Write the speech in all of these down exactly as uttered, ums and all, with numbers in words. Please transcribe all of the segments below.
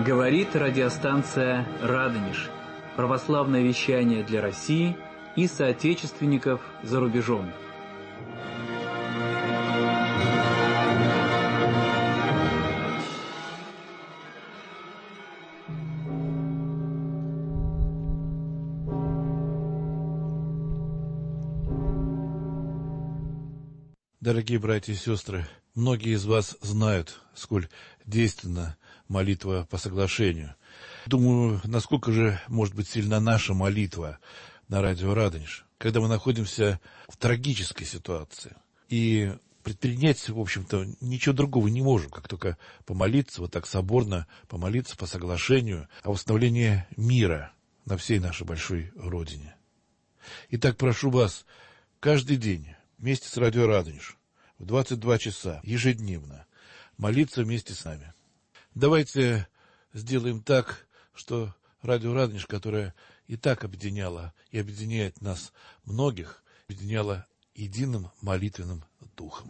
Говорит радиостанция «Радонеж». Православное вещание для России и соотечественников за рубежом. Дорогие братья и сестры, многие из вас знают, сколь действенна молитва по соглашению. Думаю, насколько же может быть сильна наша молитва на радио «Радонеж», когда мы находимся в трагической ситуации. И предпринять, в общем-то, ничего другого не можем, как только помолиться, вот так соборно помолиться по соглашению о восстановлении мира на всей нашей большой родине. Итак, прошу вас каждый день вместе с радио «Радонеж» в двадцать два часа ежедневно молиться вместе с нами. Давайте сделаем так, что радио «Радонеж», которое и так объединяло и объединяет нас многих, объединяло единым молитвенным духом.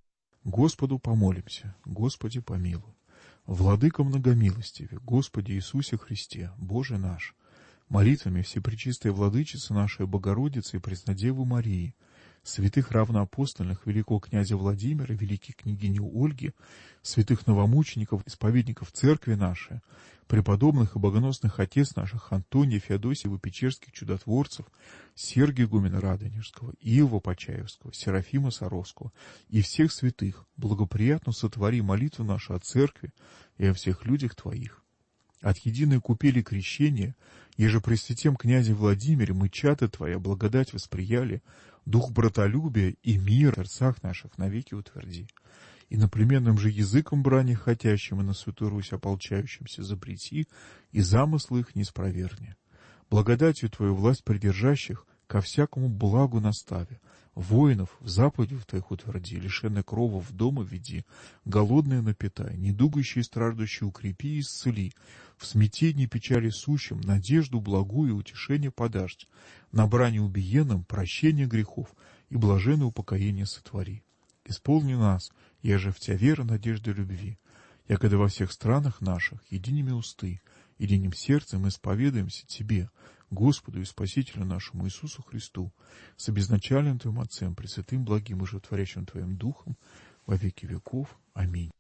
Господу помолимся, Господи помилуй. Владыка многомилостиве, Господи Иисусе Христе, Боже наш, молитвами Всепречистой Владычицы нашей Богородицы и Преснодевы Марии, святых равноапостольных великого князя Владимира, великой княгини Ольги, святых новомучеников, исповедников церкви нашей, преподобных и богоносных отец наших Антония, Феодосия, Печерских чудотворцев, Сергия игумена Радонежского, Иова Почаевского, Серафима Саровского и всех святых, благоприятно сотвори молитву нашу о церкви и о всех людях Твоих. От единой купели крещения, еже при святем князе Владимире мы чады Твоя благодать восприяли, дух братолюбия и мир в сердцах наших навеки утверди. И наплеменным же языком брани хотящим и на святую Русь ополчающимся запрети, и замыслы их не спроверни. Благодатью Твою власть придержащих ко всякому благу настави, воинов в заповедях Твоих утверди, лишенных крова в дома веди, голодные напитай, недугающие и страждущие укрепи и исцели, в смятении печали сущим надежду благую и утешение подашь, на брани убиенным прощение грехов и блаженное упокоение сотвори. Исполни нас, еже в Тя вера, надежда, любви, якогда во всех странах наших единими усты, единым сердцем исповедуемся Тебе, Господу и Спасителю нашему Иисусу Христу, с обезначальным Твоим Отцем, Пресвятым, благим и животворящим Твоим Духом, во веки веков. Аминь.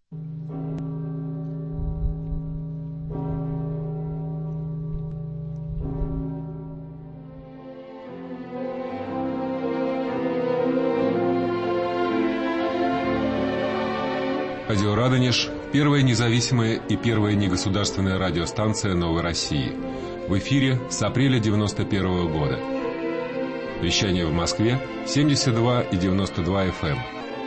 Радио «Радонеж» – первая независимая и первая негосударственная радиостанция Новой России. В эфире с апреля девяносто первого года. Вещание в Москве семьдесят два и девяносто два эф эм.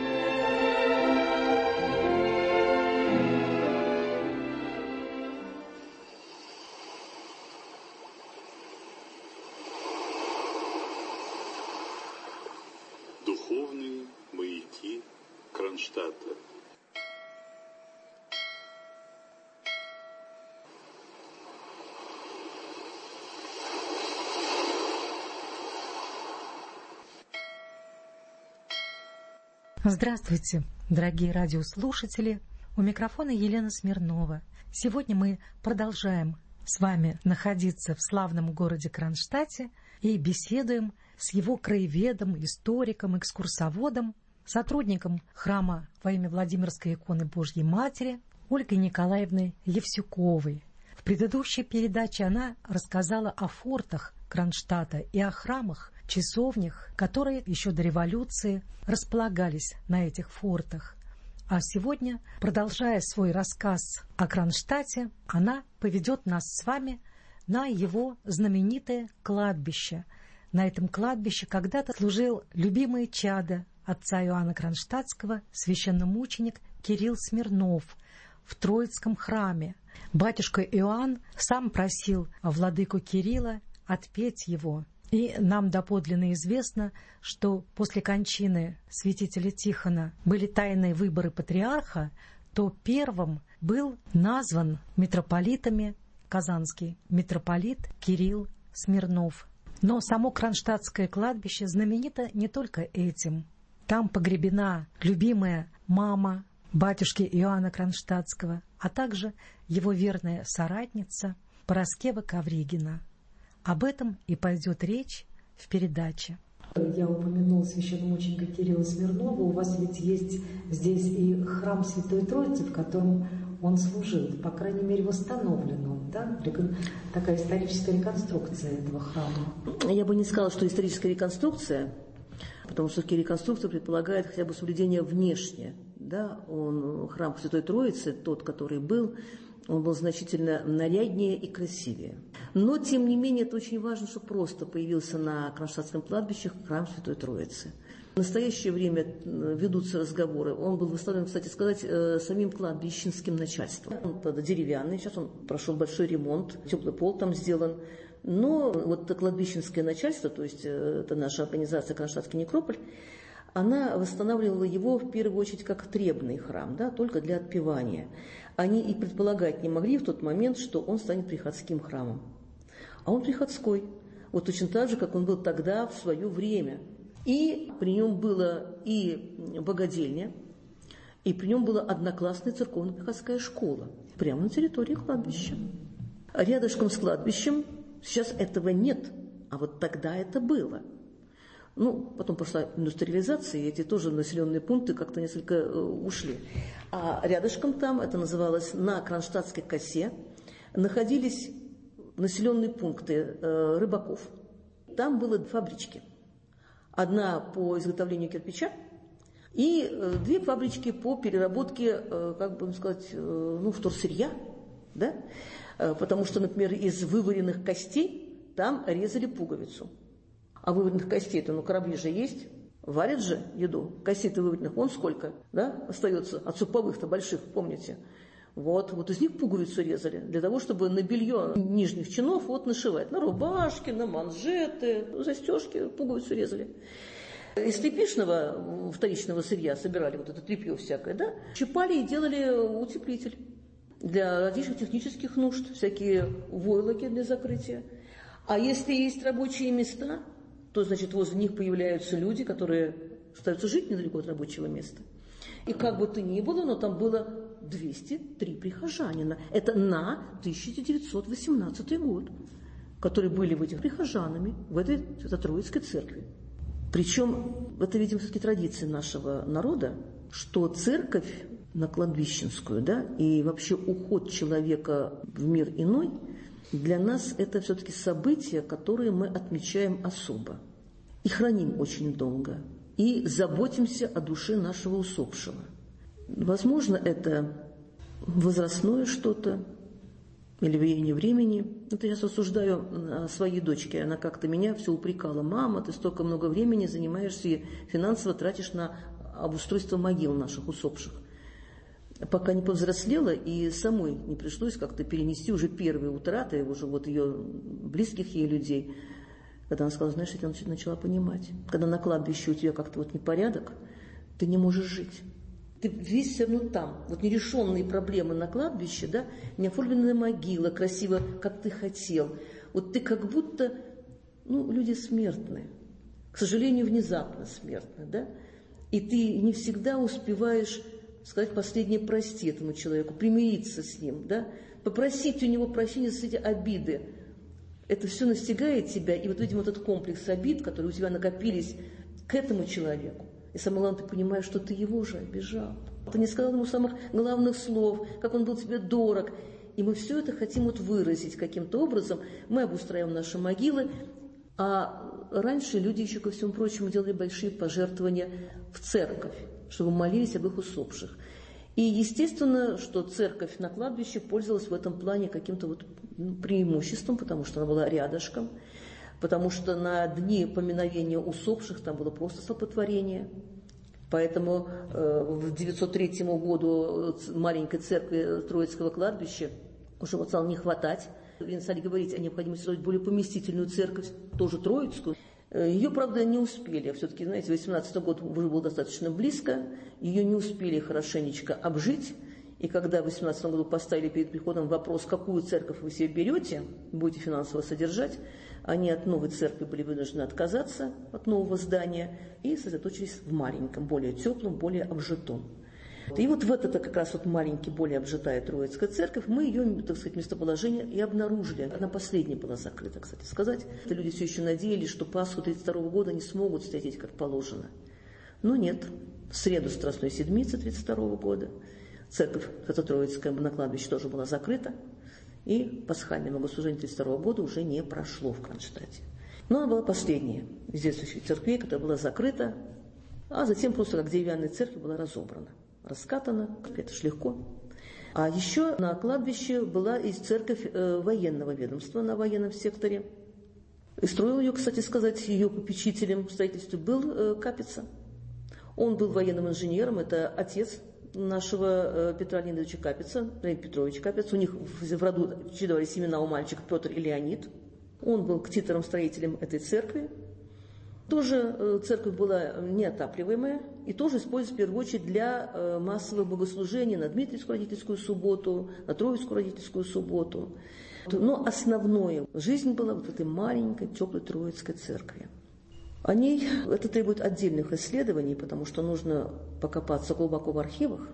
Духовные маяки Кронштадта. Здравствуйте, дорогие радиослушатели! У микрофона Елена Смирнова. Сегодня мы продолжаем с вами находиться в славном городе Кронштадте и беседуем с его краеведом, историком, экскурсоводом, сотрудником храма во имя Владимирской иконы Божьей Матери Ольгой Николаевной Евсюковой. В предыдущей передаче она рассказала о фортах Кронштадта и о храмах, часовнях, которые еще до революции располагались на этих фортах. А сегодня, продолжая свой рассказ о Кронштадте, она поведет нас с вами на его знаменитое кладбище. На этом кладбище когда-то служил любимый чадо отца Иоанна Кронштадтского, священномученик Кирилл Смирнов в Троицком храме. Батюшка Иоанн сам просил владыку Кирилла отпеть его. И нам доподлинно известно, что после кончины святителя Тихона были тайные выборы патриарха, то первым был назван митрополитами казанский митрополит Кирилл Смирнов. Но само Кронштадтское кладбище знаменито не только этим. Там погребена любимая мама батюшки Иоанна Кронштадтского, а также его верная соратница Параскева Ковригина. Об этом и пойдет речь в передаче. Я упомянула священномученика Кирилла Смирнова. У вас ведь есть здесь и храм Святой Троицы, в котором он служил. По крайней мере, восстановлен он, да? Такая историческая реконструкция этого храма. Я бы не сказала, что историческая реконструкция, потому что все-таки реконструкция предполагает хотя бы соблюдение внешне. Да? Он, храм Святой Троицы, тот, который был, он был значительно наряднее и красивее. Но, тем не менее, это очень важно, что просто появился на Кронштадтском кладбище храм Святой Троицы. В настоящее время ведутся разговоры. Он был восстановлен, кстати сказать, самим кладбищенским начальством. Он, правда, деревянный, сейчас он прошел большой ремонт, теплый пол там сделан. Но вот это кладбищенское начальство, то есть это наша организация Кронштадтский некрополь, она восстанавливала его в первую очередь как требный храм, да, только для отпевания. Они и предполагать не могли в тот момент, что он станет приходским храмом. А он приходской, вот точно так же, как он был тогда в свое время. И при нем была и богадельня, и при нем была одноклассная церковно-приходская школа, прямо на территории кладбища. Рядышком с кладбищем сейчас этого нет, а вот тогда это было. Ну, потом пошла индустриализация, и эти тоже населенные пункты как-то несколько э, ушли. А рядышком там, это называлось на Кронштадтской косе, находились населенные пункты э, рыбаков. Там было фабрички. Одна по изготовлению кирпича и э, две фабрички по переработке, э, как бы сказать, э, ну, вторсырья, да? Э, потому что, например, из вываренных костей там резали пуговицу. А вываренных костей-то, ну, корабли же есть, варят же еду. Костей-то вываренных, вон сколько, да, остается от суповых-то больших, помните? Вот, вот из них пуговицу резали, для того, чтобы на белье нижних чинов вот нашивать. На рубашки, на манжеты, застежки пуговицу резали. Из тряпичного вторичного сырья собирали вот это тряпье всякое, да, щипали и делали утеплитель для различных технических нужд, всякие войлоки для закрытия. А если есть рабочие места, то, значит, возле них появляются люди, которые остаются жить недалеко от рабочего места. И как бы то ни было, но там было двести три прихожанина. Это на тысяча девятьсот восемнадцатый год, которые были в этих прихожанами, в этой Свято-Троицкой церкви. Причем это, видимо, все-таки традиция нашего народа, что церковь на кладбищенскую, да, и вообще уход человека в мир иной, для нас это все-таки события, которые мы отмечаем особо и храним очень долго, и заботимся о душе нашего усопшего. Возможно, это возрастное что-то или влияние времени. Это я рассуждаю о своей дочке. Она как-то меня все упрекала: мама, ты столько много времени занимаешься и финансово тратишь на обустройство могил наших усопших. Пока не повзрослела, и самой не пришлось как-то перенести уже первые утраты, уже вот ее близких ей людей. Когда она сказала: знаешь, я начала понимать, когда на кладбище у тебя как-то вот непорядок, ты не можешь жить. Ты весь все равно там. Вот нерешенные проблемы на кладбище, да, неоформленная могила, красиво, как ты хотел. Вот ты как будто, ну, люди смертные. К сожалению, внезапно смертные, да. И ты не всегда успеваешь сказать последнее прости этому человеку, примириться с ним, да, попросить у него прощения за эти обиды. Это все настигает тебя, и вот, видимо, этот комплекс обид, которые у тебя накопились к этому человеку. И самое главное, ты понимаешь, что ты его же обижал. Ты не сказал ему самых главных слов, как он был тебе дорог. И мы все это хотим вот выразить каким-то образом. Мы обустраиваем наши могилы. А раньше люди еще, ко всему прочему, делали большие пожертвования в церковь, чтобы молились об их усопших. И естественно, что церковь на кладбище пользовалась в этом плане каким-то вот преимуществом, потому что она была рядышком, потому что на дни поминовения усопших там было просто столпотворение. Поэтому э, в девятьсот третьему году маленькой церкви Троицкого кладбища уже вот стало не хватать. И стали говорить о необходимости строить более поместительную церковь, тоже Троицкую. Ее, правда, не успели. Все-таки, знаете, восемнадцатый год уже был достаточно близко. Ее не успели хорошенечко обжить. И когда в восемнадцатом году поставили перед приходом вопрос, какую церковь вы себе берете, будете финансово содержать, они от новой церкви были вынуждены отказаться, от нового здания, и сосредоточились в маленьком, более теплом, более обжитом. И вот в это как раз вот маленький, более обжитая Троицкая церковь, мы ее, так сказать, местоположение и обнаружили. Она последняя была закрыта, кстати сказать. Это люди все еще надеялись, что Пасху тридцать второго года не смогут встретить как положено. Но нет. В среду Страстной Седмицы тридцать второго года церковь Свято-Троицкая на кладбище тоже была закрыта. И пасхальное богослужение тридцать второго года уже не прошло в Кронштадте. Но она была последняя из действующих церквей, которая была закрыта, а затем просто как деревянная церковь была разобрана, раскатана, это ж легко. А еще на кладбище была и церковь э, военного ведомства на военном секторе. И строил ее, кстати сказать, ее попечителем в строительстве был э, Капица. Он был военным инженером, это отец нашего э, Петра Леонидовича Капица, Леонид Петрович Капица. У них в, в роду чередовались имена у мальчика Петр и Леонид. Он был ктитором-строителем этой церкви. Тоже э, церковь была неотапливаемая и тоже используется в первую очередь для э, массовых богослужений на Дмитриевскую родительскую субботу, на Троицкую родительскую субботу. Но основное жизнь была вот в этой маленькой теплой Троицкой церкви. О ней это требует отдельных исследований, потому что нужно покопаться глубоко в архивах.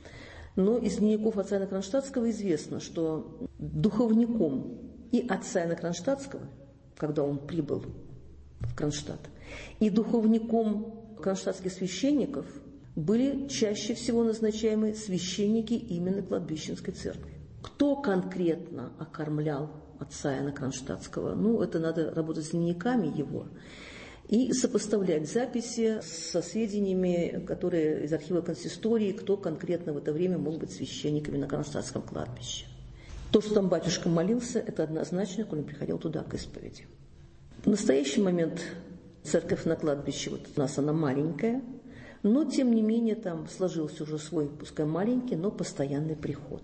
Но из дневников отца Иоанна Кронштадтского известно, что духовником и отца Иоанна Кронштадтского, когда он прибыл в Кронштадт, и духовником кронштадтских священников были чаще всего назначаемые священники именно кладбищенской церкви. Кто конкретно окормлял отца Иоанна Кронштадтского? Ну, это надо работать с дневниками его и сопоставлять записи со сведениями, которые из архива консистории, кто конкретно в это время мог быть священниками на Кронштадтском кладбище. То, что там батюшка молился, это однозначно, когда он приходил туда к исповеди. В настоящий момент церковь на кладбище, вот у нас она маленькая, но тем не менее там сложился уже свой, пускай маленький, но постоянный приход.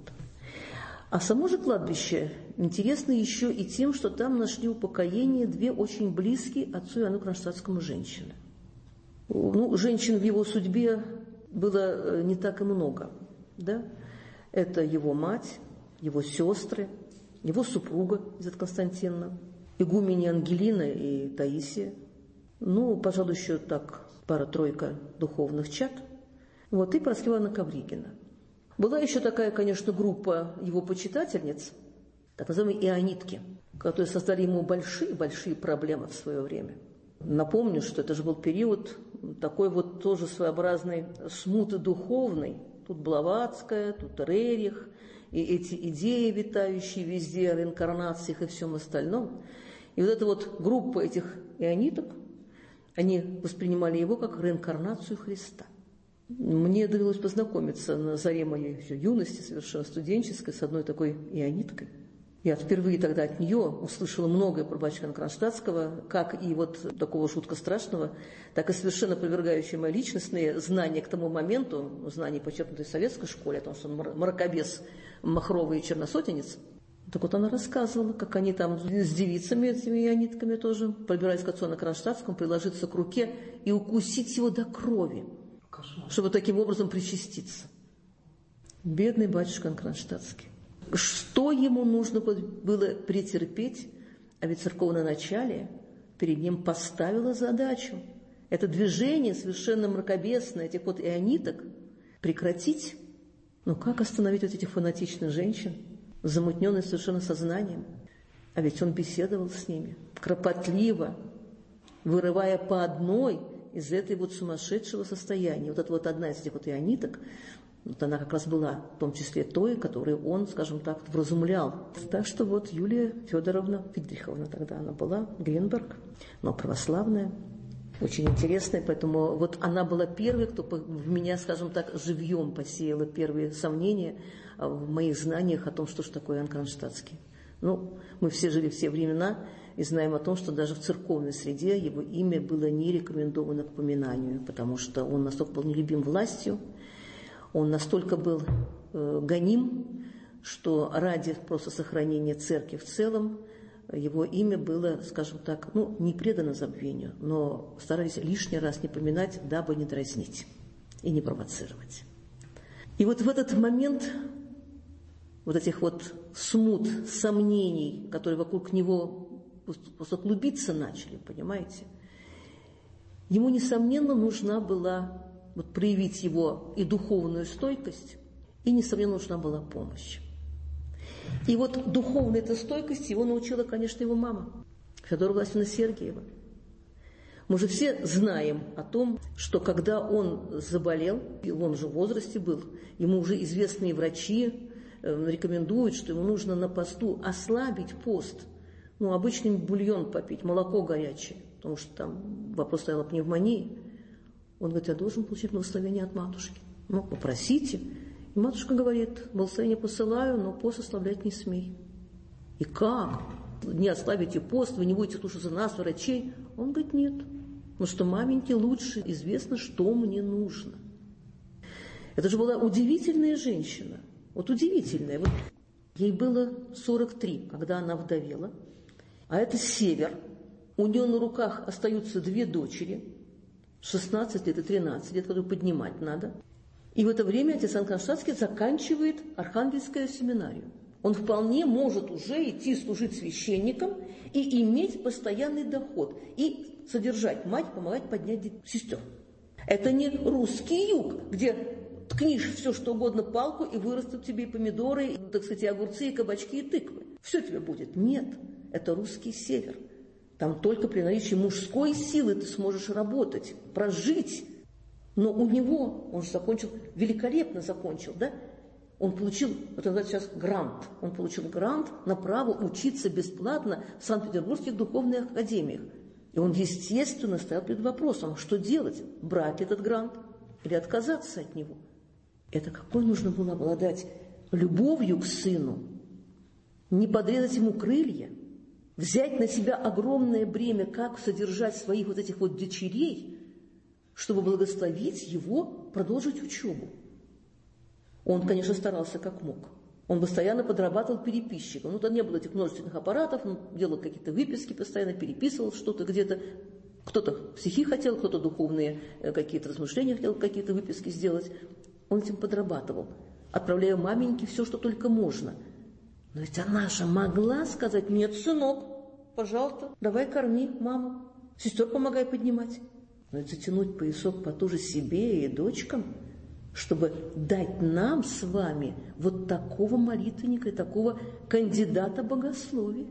А само же кладбище интересно еще и тем, что там нашли упокоение две очень близкие отцу Иоанну Кронштадтскому женщины. Ну, женщин в его судьбе было не так и много. Да? Это его мать, его сестры, его супруга Елизавета Константиновна, игуменья Ангелина и Таисия. Ну, пожалуй, еще так пара-тройка духовных чад. Вот, и Параскева Ивановна Ковригина. Была еще такая, конечно, группа его почитательниц, так называемые ионитки, которые создали ему большие-большие проблемы в свое время. Напомню, что это же был период такой вот тоже своеобразной смуты духовной. Тут Блаватская, тут Рерих, и эти идеи, витающие везде, о реинкарнациях и всем остальном. И вот эта вот группа этих иониток, они воспринимали его как реинкарнацию Христа. Мне довелось познакомиться на заре моей еще юности, совершенно студенческой, с одной такой иониткой. Я впервые тогда от нее услышала многое про батюшку Иоанна Кронштадтского, как и вот такого жутко страшного, так и совершенно опровергающие мои личностные знания к тому моменту, знания, почерпнутые в советской школе, о том, что он мракобес, махровый и черносотенец. Так вот она рассказывала, как они там с девицами, этими ионитками тоже, пробирались к отцу Иоанну Кронштадтскому, приложиться к руке и укусить его до крови, чтобы таким образом причаститься. Бедный батюшка Иоанн Кронштадтский. Что ему нужно было претерпеть, а ведь церковное начале перед ним поставило задачу. Это движение совершенно мракобесное, этих вот иониток, прекратить. Но как остановить вот этих фанатичных женщин, замутненных совершенно сознанием? А ведь он беседовал с ними, кропотливо, вырывая по одной из этой вот сумасшедшего состояния. Вот это вот одна из этих вот иониток, вот она как раз была в том числе той, которую он, скажем так, вразумлял. Так что вот Юлия Федоровна Фридриховна тогда она была, Гринберг, но православная, очень интересная, поэтому вот она была первой, кто в меня, скажем так, живьем посеяла первые сомнения в моих знаниях о том, что же такое Иоанн Кронштадтский. Ну, мы все жили в те времена и знаем о том, что даже в церковной среде его имя было не рекомендовано к поминанию, потому что он настолько был нелюбим властью, он настолько был э, гоним, что ради просто сохранения церкви в целом его имя было, скажем так, ну, не предано забвению, но старались лишний раз не поминать, дабы не дразнить и не провоцировать. И вот в этот момент вот этих вот смут, сомнений, которые вокруг него просто клубиться начали, понимаете, ему, несомненно, нужна была вот проявить его и духовную стойкость, и, несомненно, нужна была помощь. И вот духовной этой стойкости его научила, конечно, его мама, Феодора Власьевна Сергиева. Мы же все знаем о том, что когда он заболел, и он же в возрасте был, ему уже известные врачи рекомендуют, что ему нужно на посту ослабить пост, ну, обычный бульон попить, молоко горячее, потому что там вопрос стоял о пневмонии. Он говорит, я должен получить благословение от матушки. Ну, попросите. И матушка говорит, благословение посылаю, но пост ослаблять не смей. И как? Не ослабите пост, вы не будете слушаться нас, врачей? Он говорит, нет. Потому что маменьке лучше известно, что мне нужно. Это же была удивительная женщина. Вот удивительная. Вот ей было сорок три, когда она вдовела. А это север. У нее на руках остаются две дочери, шестнадцать лет и тринадцать лет, которые поднимать надо. И в это время отец Иоанн Кронштадтский заканчивает Архангельскую семинарию. Он вполне может уже идти служить священником и иметь постоянный доход. И содержать мать, помогать поднять сестер. Это не русский юг, где ткнишь все, что угодно, палку, и вырастут тебе и помидоры, и, так сказать, и огурцы, и кабачки, и тыквы. Все тебе будет. Нет, это русский север. Там только при наличии мужской силы ты сможешь работать, прожить. Но у него, он же закончил, великолепно закончил, да? Он получил, это называется сейчас грант. Он получил грант на право учиться бесплатно в Санкт-Петербургских духовных академиях. И он, естественно, стоял перед вопросом, что делать? Брать этот грант или отказаться от него? Это какой нужно было обладать любовью к сыну, не подрезать ему крылья, взять на себя огромное бремя, как содержать своих вот этих вот дочерей, чтобы благословить его продолжить учебу. Он, конечно, старался как мог. Он постоянно подрабатывал переписчиком. Ну, там не было этих множественных аппаратов, он делал какие-то выписки, постоянно переписывал что-то где-то. Кто-то стихи хотел, кто-то духовные какие-то размышления хотел, какие-то выписки сделать. Он этим подрабатывал, отправляя маменьке все, что только можно. Но ведь она же могла сказать, нет, сынок, пожалуйста, давай корми маму, сестер помогай поднимать. Но ведь затянуть поясок потуже себе и дочкам, чтобы дать нам с вами вот такого молитвенника и такого кандидата богословия.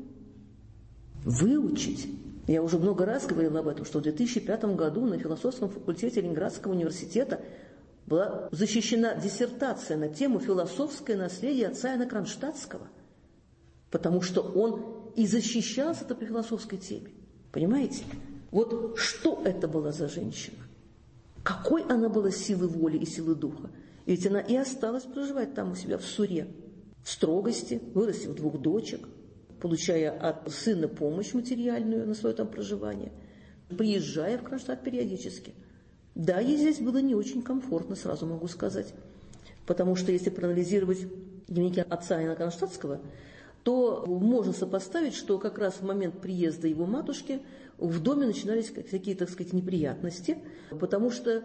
Выучить. Я уже много раз говорила об этом, что в две тысячи пятом году на философском факультете Ленинградского университета была защищена диссертация на тему «Философское наследие отца Иоанна Кронштадтского», потому что он и защищался-то по философской теме. Понимаете? Вот что это была за женщина? Какой она была силы воли и силы духа? Ведь она и осталась проживать там у себя в Суре, в строгости, вырастив двух дочек, получая от сына помощь материальную на свое там проживание, приезжая в Кронштадт периодически. Да, ей здесь было не очень комфортно, сразу могу сказать, потому что если проанализировать дневники отца Иоанна Кронштадтского, то можно сопоставить, что как раз в момент приезда его матушки в доме начинались какие-то, так сказать, неприятности, потому что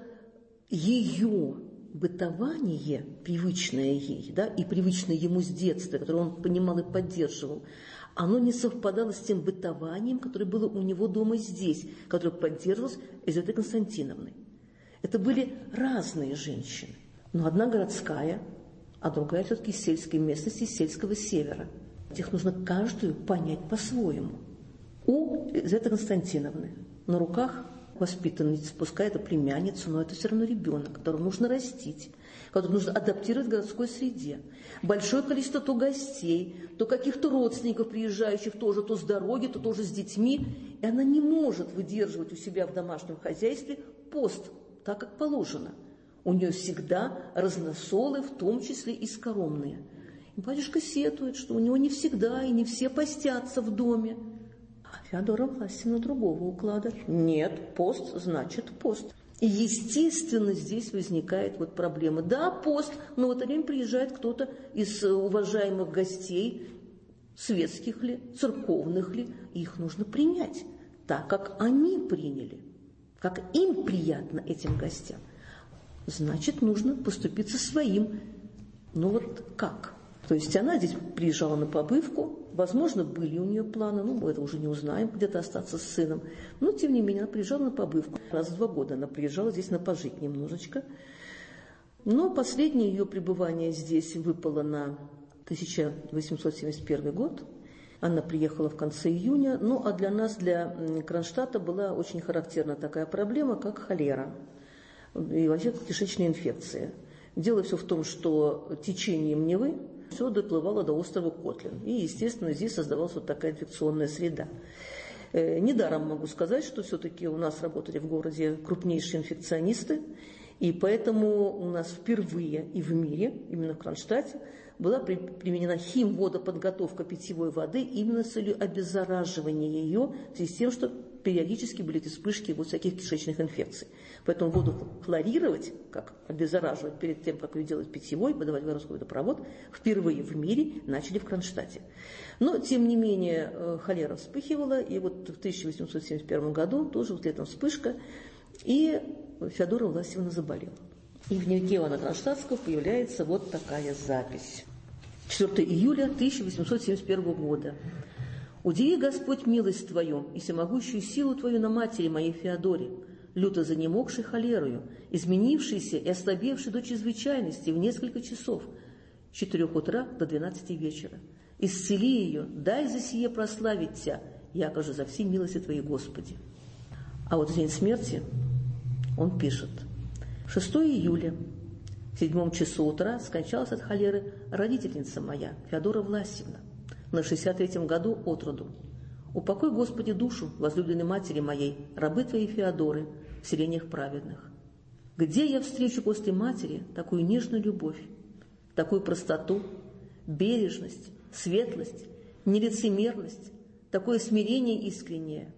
ее бытование, привычное ей, да, и привычное ему с детства, которое он понимал и поддерживал, оно не совпадало с тем бытованием, которое было у него дома здесь, которое поддерживалось Елизаветой Константиновной. Это были разные женщины, но одна городская, а другая все-таки из сельской местности, из сельского севера. Их нужно каждую понять по-своему. У Елизаветы Константиновны на руках воспитанница, пускай это племянница, но это все равно ребенок, которого нужно растить, которого нужно адаптировать в городской среде. Большое количество то гостей, то каких-то родственников приезжающих, тоже то с дороги, то тоже с детьми. И она не может выдерживать у себя в домашнем хозяйстве пост, так как положено. У нее всегда разносолы, в том числе и скоромные. И батюшка сетует, что у него не всегда и не все постятся в доме. А Феодора Власьевна другого уклада. Нет, пост значит пост. И, естественно, здесь возникает вот проблема. Да, пост, но в это время приезжает кто-то из уважаемых гостей, светских ли, церковных ли, и их нужно принять, так как они приняли, как им приятно этим гостям. Значит, нужно поступиться своим. Ну вот как? То есть она здесь приезжала на побывку, возможно, были у нее планы, ну, мы это уже не узнаем, где-то остаться с сыном, но, тем не менее, она приезжала на побывку. Раз в два года она приезжала здесь на пожить немножечко. Но последнее ее пребывание здесь выпало на тысяча восемьсот семьдесят первый год. Она приехала в конце июня. Ну, а для нас, для Кронштадта, была очень характерна такая проблема, как холера и вообще кишечные инфекции. Дело все в том, что течением Невы все доплывало до острова Котлин. И, естественно, здесь создавалась вот такая инфекционная среда. Э, недаром могу сказать, что все-таки у нас работали в городе крупнейшие инфекционисты, и поэтому у нас впервые и в мире, именно в Кронштадте, была при, применена химводоподготовка питьевой воды именно с целью обеззараживания ее, в связи с тем, что периодически были эти вспышки вот всяких кишечных инфекций. Поэтому воду хлорировать, как обеззараживать перед тем, как ее делать питьевой, подавать в городской водопровод, впервые в мире начали в Кронштадте. Но, тем не менее, холера вспыхивала, и вот в тысяча восемьсот семьдесят первом году тоже вот летом вспышка, и Феодора Власьевна заболела. И в дневнике Иоанна Кронштадтского появляется вот такая запись. четвёртого июля тысяча восемьсот семьдесят первого года. «Удиви, Господь, милость Твою и всемогущую силу Твою на матери моей Феодоре, люто занемогшей холерою, изменившейся и ослабевшей до чрезвычайности в несколько часов, с четырех утра до двенадцати вечера. Исцели ее, дай за сие прославить Тя, якоже за все милости Твои, Господи». А вот в день смерти он пишет: шестого июля, в седьмом часу утра скончалась от холеры родительница моя, Феодора Власьевна, на шестьдесят третьем году от роду. Упокой, Господи, душу возлюбленной матери моей, рабы Твоей Феодоры, в селениях праведных. Где я встречу после матери такую нежную любовь, такую простоту, бережность, светлость, нелицемерность, такое смирение искреннее?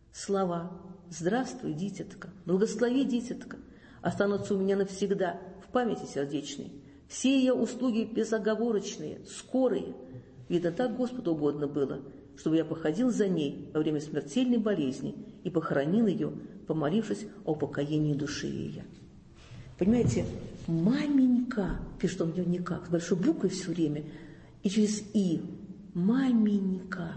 Слова «Здравствуй, дитятка», «Благослови, дитятка» останутся у меня навсегда в памяти сердечной. Все ее услуги безоговорочные, скорые. Видно, так Господу угодно было, чтобы я походил за ней во время смертельной болезни и похоронил ее, помолившись о упокоении души ее. Понимаете, маменька, пишет он в дневниках, с большой буквой все время, и через «и». Маменька.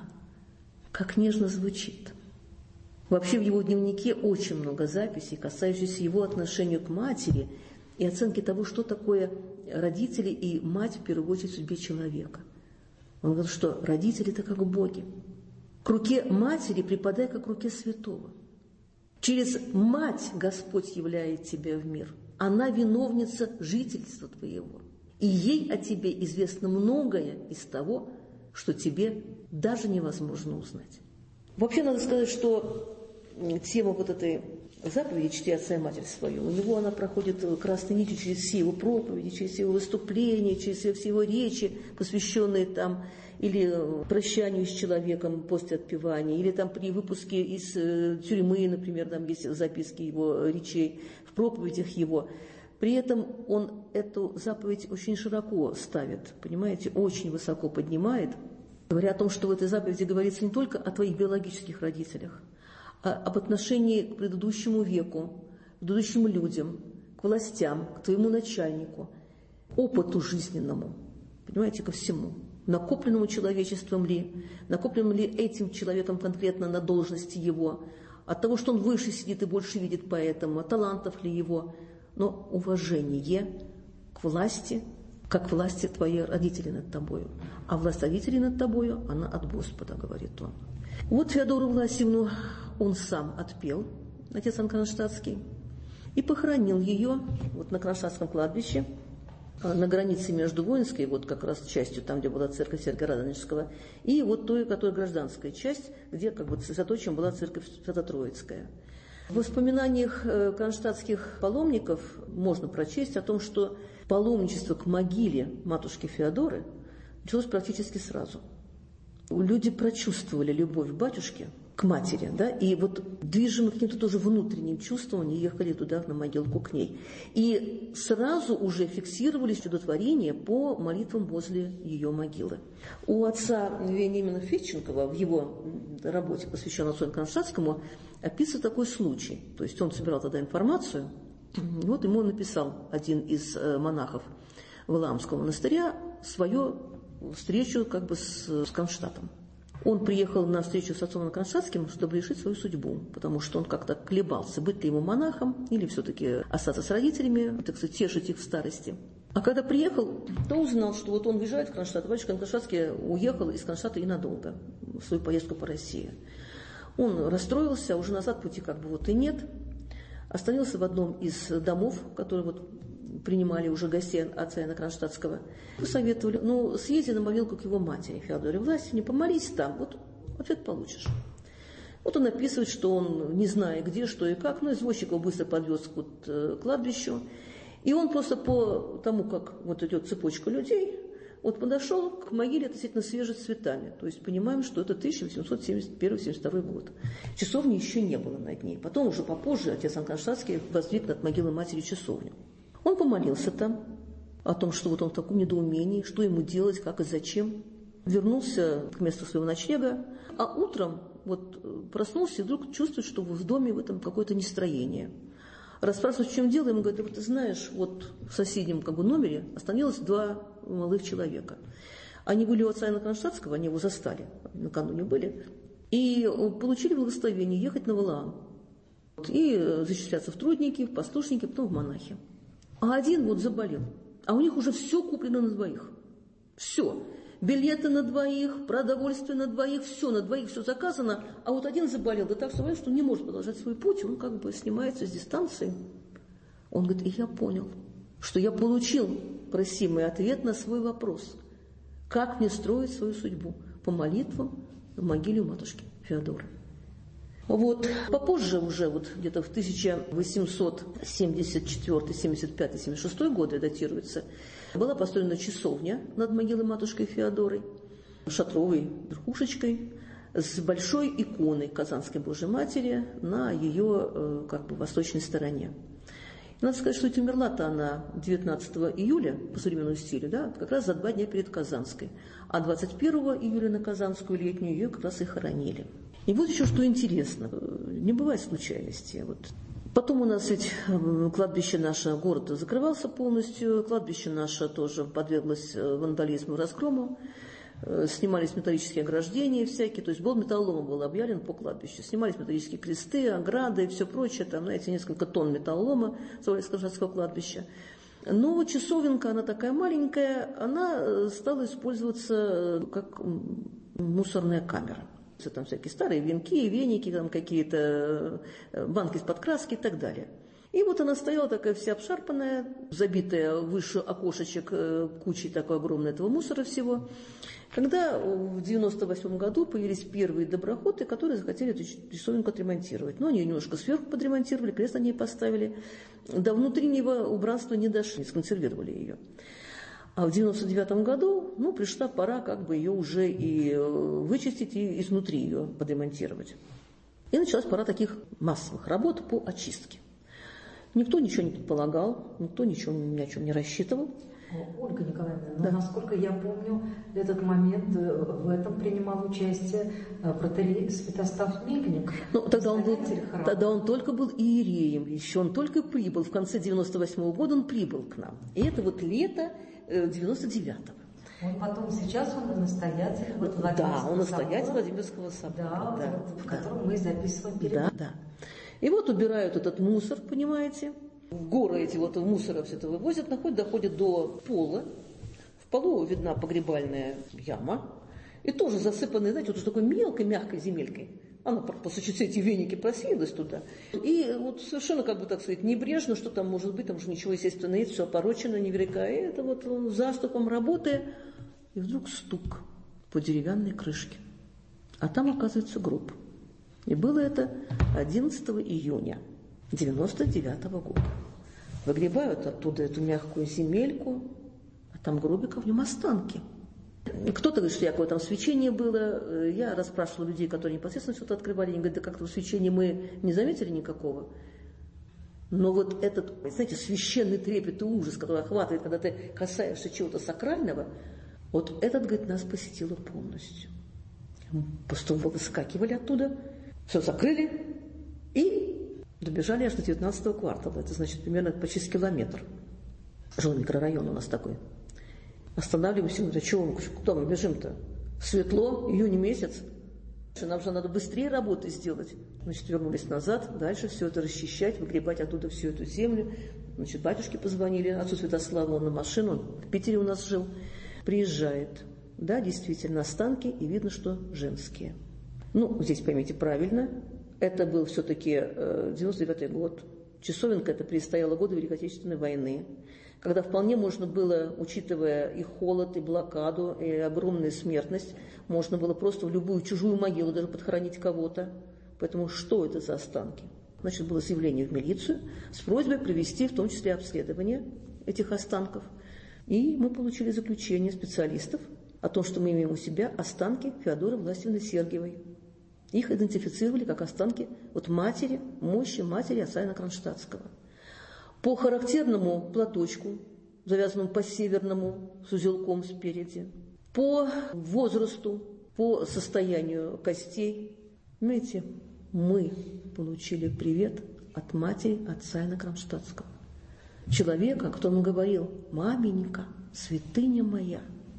Как нежно звучит. Вообще в его дневнике очень много записей, касающихся его отношения к матери и оценки того, что такое родители и мать в первую очередь в судьбе человека. Он говорит, что родители – это как боги. К руке матери припадай, как к руке святого. Через мать Господь являет тебя в мир. Она виновница жительства твоего. И ей о тебе известно многое из того, что тебе даже невозможно узнать. Вообще надо сказать, что тема вот этой заповеди «Чти отца и матерь свою», у него она проходит красной нитью через все его проповеди, через все его выступления, через все его речи, посвященные там или прощанию с человеком после отпевания, или там при выпуске из тюрьмы, например, там есть записки его речей, в проповедях его. При этом он эту заповедь очень широко ставит, понимаете, очень высоко поднимает, говоря о том, что в этой заповеди говорится не только о твоих биологических родителях, а об отношении к предыдущему веку, к предыдущим людям, к властям, к твоему начальнику, опыту жизненному, понимаете, ко всему. Накопленному человечеством ли, накопленному ли этим человеком конкретно на должности его, от того, что он выше сидит и больше видит поэтому, от талантов ли его, но уважение к власти, как власти твоей родителей над тобою. А власть родителей над тобою, она от Господа, говорит он. Вот Феодору Власьевну он сам отпел, отец Иоанн Кронштадтский, и похоронил ее вот на Кронштадтском кладбище, на границе между воинской, вот как раз частью, там, где была церковь Сергия Радонежского, и вот той, которая гражданская часть, где как бы сосредоточием была церковь Свято-Троицкая. В воспоминаниях кронштадтских паломников можно прочесть о том, что паломничество к могиле матушки Феодоры началось практически сразу. Люди прочувствовали любовь батюшки к матери, да, и вот движимы каким-то тоже внутренним чувством, они ехали туда, на могилку к ней. И сразу уже фиксировались чудотворения по молитвам возле ее могилы. У отца Вениамина Федченкова в его работе, посвященной отцу Кронштадтскому, описан такой случай. То есть он собирал тогда информацию, вот ему написал один из монахов Валаамского монастыря свое встречу как бы с, с Кронштадтом. Он приехал на встречу с отцом Кронштадтским, чтобы решить свою судьбу, потому что он как-то колебался, быть ли ему монахом или все-таки остаться с родителями, так сказать, тешить их в старости. А когда приехал, то узнал, что вот он въезжает в Кронштадт, батюшка Кронштадтский уехал из Кронштадта и надолго в свою поездку по России. Он расстроился, уже назад пути как бы вот и нет. Остановился в одном из домов, которые вот принимали уже гостей отца Иоанна Кронштадтского. Посоветовали, ну, съезди на могилку к его матери, Феодоре Власьевне, помолись там, вот ответ получишь. Вот он описывает, что он, не зная где, что и как, но извозчик его быстро подвез к вот, кладбищу. И он просто по тому, как вот идет цепочка людей, вот подошел к могиле относительно свежей цветами. То есть понимаем, что это тысяча восемьсот семьдесят первый — семьдесят второй год. Часовни еще не было над ней. Потом уже попозже отец Иоанн Кронштадтский воздвиг над могилой матери часовню. Он помолился там о том, что вот он в таком недоумении, что ему делать, как и зачем. Вернулся к месту своего ночлега, а утром вот проснулся и вдруг чувствует, что в доме в этом какое-то нестроение. Расспрашивает, в чем дело, ему говорят, ты знаешь, вот в соседнем как бы, номере остановилось два молодых человека. Они были у отца Иоанна Кронштадтского, они его застали, накануне были, и получили благословение ехать на Валаам и зачисляться в трудники, в послушники, потом в монахи. А один вот заболел, а у них уже все куплено на двоих. Все. Билеты на двоих, продовольствие на двоих, все на двоих, все заказано. А вот один заболел, да так заболел, что не может продолжать свой путь, он как бы снимается с дистанции. Он говорит, и я понял, что я получил просимый ответ на свой вопрос. Как мне строить свою судьбу? По молитвам в могиле у матушки Феодоры. Вот. Попозже уже, вот где-то в тысяча восемьсот семьдесят четвёртый — семьдесят пятый — семьдесят шестой годы датируется, была построена часовня над могилой матушкой Феодорой, шатровой верхушечкой, с большой иконой Казанской Божьей Матери на ее как бы восточной стороне. Надо сказать, что ведь умерла-то она девятнадцатого июля по современному стилю, да, как раз за два дня перед Казанской. А двадцать первого июля на Казанскую летнюю ее как раз и хоронили. И вот еще что интересно, не бывает случайности. Вот. Потом у нас ведь кладбище наше, город закрывался полностью, кладбище наше тоже подверглось вандализму, разгрому. Снимались металлические ограждения всякие, то есть был металлолом был объявлен по кладбищу. Снимались металлические кресты, ограды и все прочее, там, знаете, несколько тонн металлолома с Кронштадтского кладбища. Но часовенка, она такая маленькая, она стала использоваться как мусорная камера. Там всякие старые венки, веники, там какие-то банки из-под краски и так далее. И вот она стояла такая вся обшарпанная, забитая выше окошечек кучей такой огромной этого мусора всего. Когда в девяносто восьмом году появились первые доброходы, которые захотели эту часовенку отремонтировать. Но они ее немножко сверху подремонтировали, крест на ней поставили. До внутреннего убранства не дошли, сконсервировали ее. А в девяносто девятом году, ну, пришла пора как бы ее уже и вычистить, и изнутри ее подремонтировать. И началась пора таких массовых работ по очистке. Никто ничего не предполагал, никто ничего ни о чем не рассчитывал. Ольга Николаевна, да. ну, насколько я помню, в этот момент в этом принимал участие протоиерей Святослав Мельник. Ну, тогда, он был, тогда он только был иереем, еще он только прибыл. В конце девяносто восьмого года он прибыл к нам. И это вот лето девяносто девятого. Он потом, сейчас он настоятель вот Владимирского Да, он настоятель собора, Владимирского собора. Да, да, вот, в да. котором мы записываем передачу. Да, да. И вот убирают этот мусор, понимаете. Горы эти вот мусора все это вывозят, находят, доходят до пола. В полу видна погребальная яма. И тоже засыпанная, знаете, вот уже такой мелкой, мягкой земелькой. Она просто чуть эти веники просеялась туда. И вот совершенно, как бы так сказать, небрежно, что там может быть, там же ничего, естественно, нет, все опорочено, невелика. И это вот заступом работая. И вдруг стук по деревянной крышке. А там, оказывается, гроб. И было это одиннадцатого июня девяносто девятого года. Выгребают оттуда эту мягкую земельку, а там гробик, а в нем останки. Кто-то говорит, что якобы там свечение было. Я расспрашивала людей, которые непосредственно что-то открывали. Они говорят, да как-то свечения мы не заметили никакого. Но вот этот, знаете, священный трепет и ужас, который охватывает, когда ты касаешься чего-то сакрального, вот этот, говорит, нас посетило полностью. Просто выскакивали оттуда, все закрыли и добежали аж до девятнадцатого квартала. Это значит примерно почти километр. Жилой микрорайон у нас такой. Останавливаемся, говорит, а чего, куда мы бежим-то? Светло, июнь месяц. Нам же надо быстрее работы сделать. Значит, вернулись назад, дальше все это расчищать, выгребать оттуда всю эту землю. Значит, батюшке позвонили, отцу Святославу, он на машину, он в Питере у нас жил. Приезжает. Да, действительно, останки, и видно, что женские. Ну, здесь поймите правильно, это был все-таки девяносто девятый год. Часовенка это предстояло годы Великой Отечественной войны, когда вполне можно было, учитывая и холод, и блокаду, и огромную смертность, можно было просто в любую чужую могилу даже подхоронить кого-то. Поэтому что это за останки? Значит, было заявление в милицию с просьбой провести в том числе обследование этих останков. И мы получили заключение специалистов о том, что мы имеем у себя останки Феодоры Власьевны Сергиевой. Их идентифицировали как останки вот матери, мощи матери отца Иоанна Кронштадтского. По характерному платочку, завязанному по-северному, с узелком спереди, по возрасту, по состоянию костей, знаете, мы получили привет от матери отца Иоанна Кронштадтского. Человека, кто он говорил: маменька, святыня моя,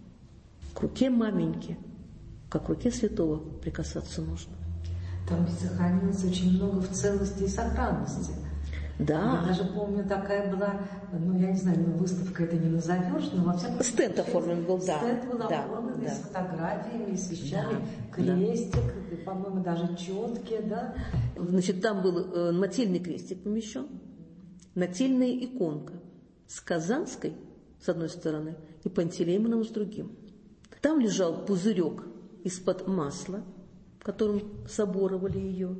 к руке маменьки, как к руке святого прикасаться нужно. Там ведь сохранилось очень много в целости и сохранности. Да. Я даже помню, такая была, ну, я не знаю, ну, выставка это не назовешь, но во всяком случае... Стенд оформлен был, да. Стенд был да, оформлен да. с фотографиями, с вещами, да, крестик, да. И, по-моему, даже четки, да. Значит, там был э, нательный крестик помещен, нательная иконка с Казанской, с одной стороны, и Пантелеймоном с другим. Там лежал пузырек из-под масла, которым соборовали ее,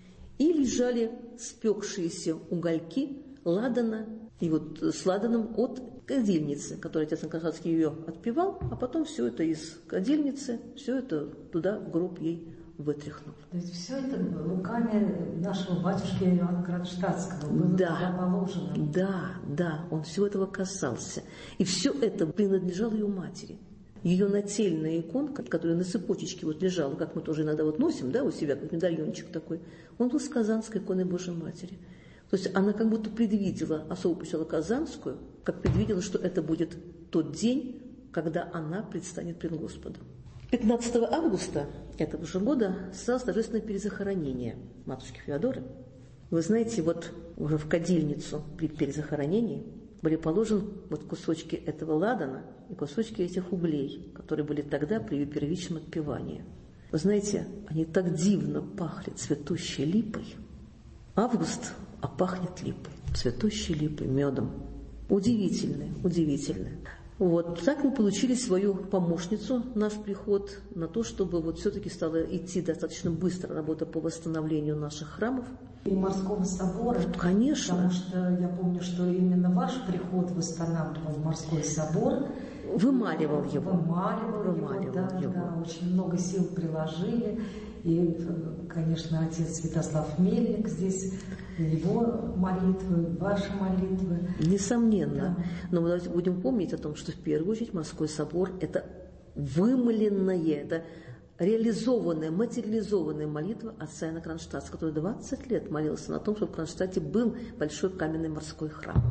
и лежали спекшиеся угольки ладана, и вот с ладаном от кадильницы, которой отец Кронштадтский ее отпевал, а потом все это из кадильницы, все это туда в гроб ей вытряхнул. То есть все это руками нашего батюшки Иоанна Кронштадтского было да, туда положено. Да, да, он всего этого касался. И все это принадлежало ее матери. Ее нательная иконка, которая на цепочечке вот лежала, как мы тоже иногда вот носим, да, у себя, как медальончик такой, он был с Казанской иконой Божьей Матери. То есть она как будто предвидела, особо посетила Казанскую, как предвидела, что это будет тот день, когда она предстанет пред Господом. пятнадцатого августа этого же года состоялось торжественное перезахоронение матушки Феодоры. Вы знаете, вот уже в кадильницу при перезахоронении были положены вот кусочки этого ладана и кусочки этих углей, которые были тогда при ее первичном отпевании. Вы знаете, они так дивно пахли цветущей липой. Август, а пахнет липой, цветущей липой, медом. Удивительно, удивительно. Вот так мы получили свою помощницу, наш приход, на то, чтобы вот все-таки стала идти достаточно быстро работа по восстановлению наших храмов. И морского собора. Конечно. Потому что я помню, что именно ваш приход восстанавливал морской собор. Вымаливал его. Вымаливал, Вымаливал его, да, его. Да, очень много сил приложили. И, конечно, отец Святослав Мельник здесь, его молитвы, ваши молитвы. Несомненно. Да. Но мы давайте будем помнить о том, что в первую очередь морской собор – это вымоленное, это реализованная, материализованная молитва отца Иоанна Кронштадтского, который двадцать лет молился на том, чтобы в Кронштадте был большой каменный морской храм.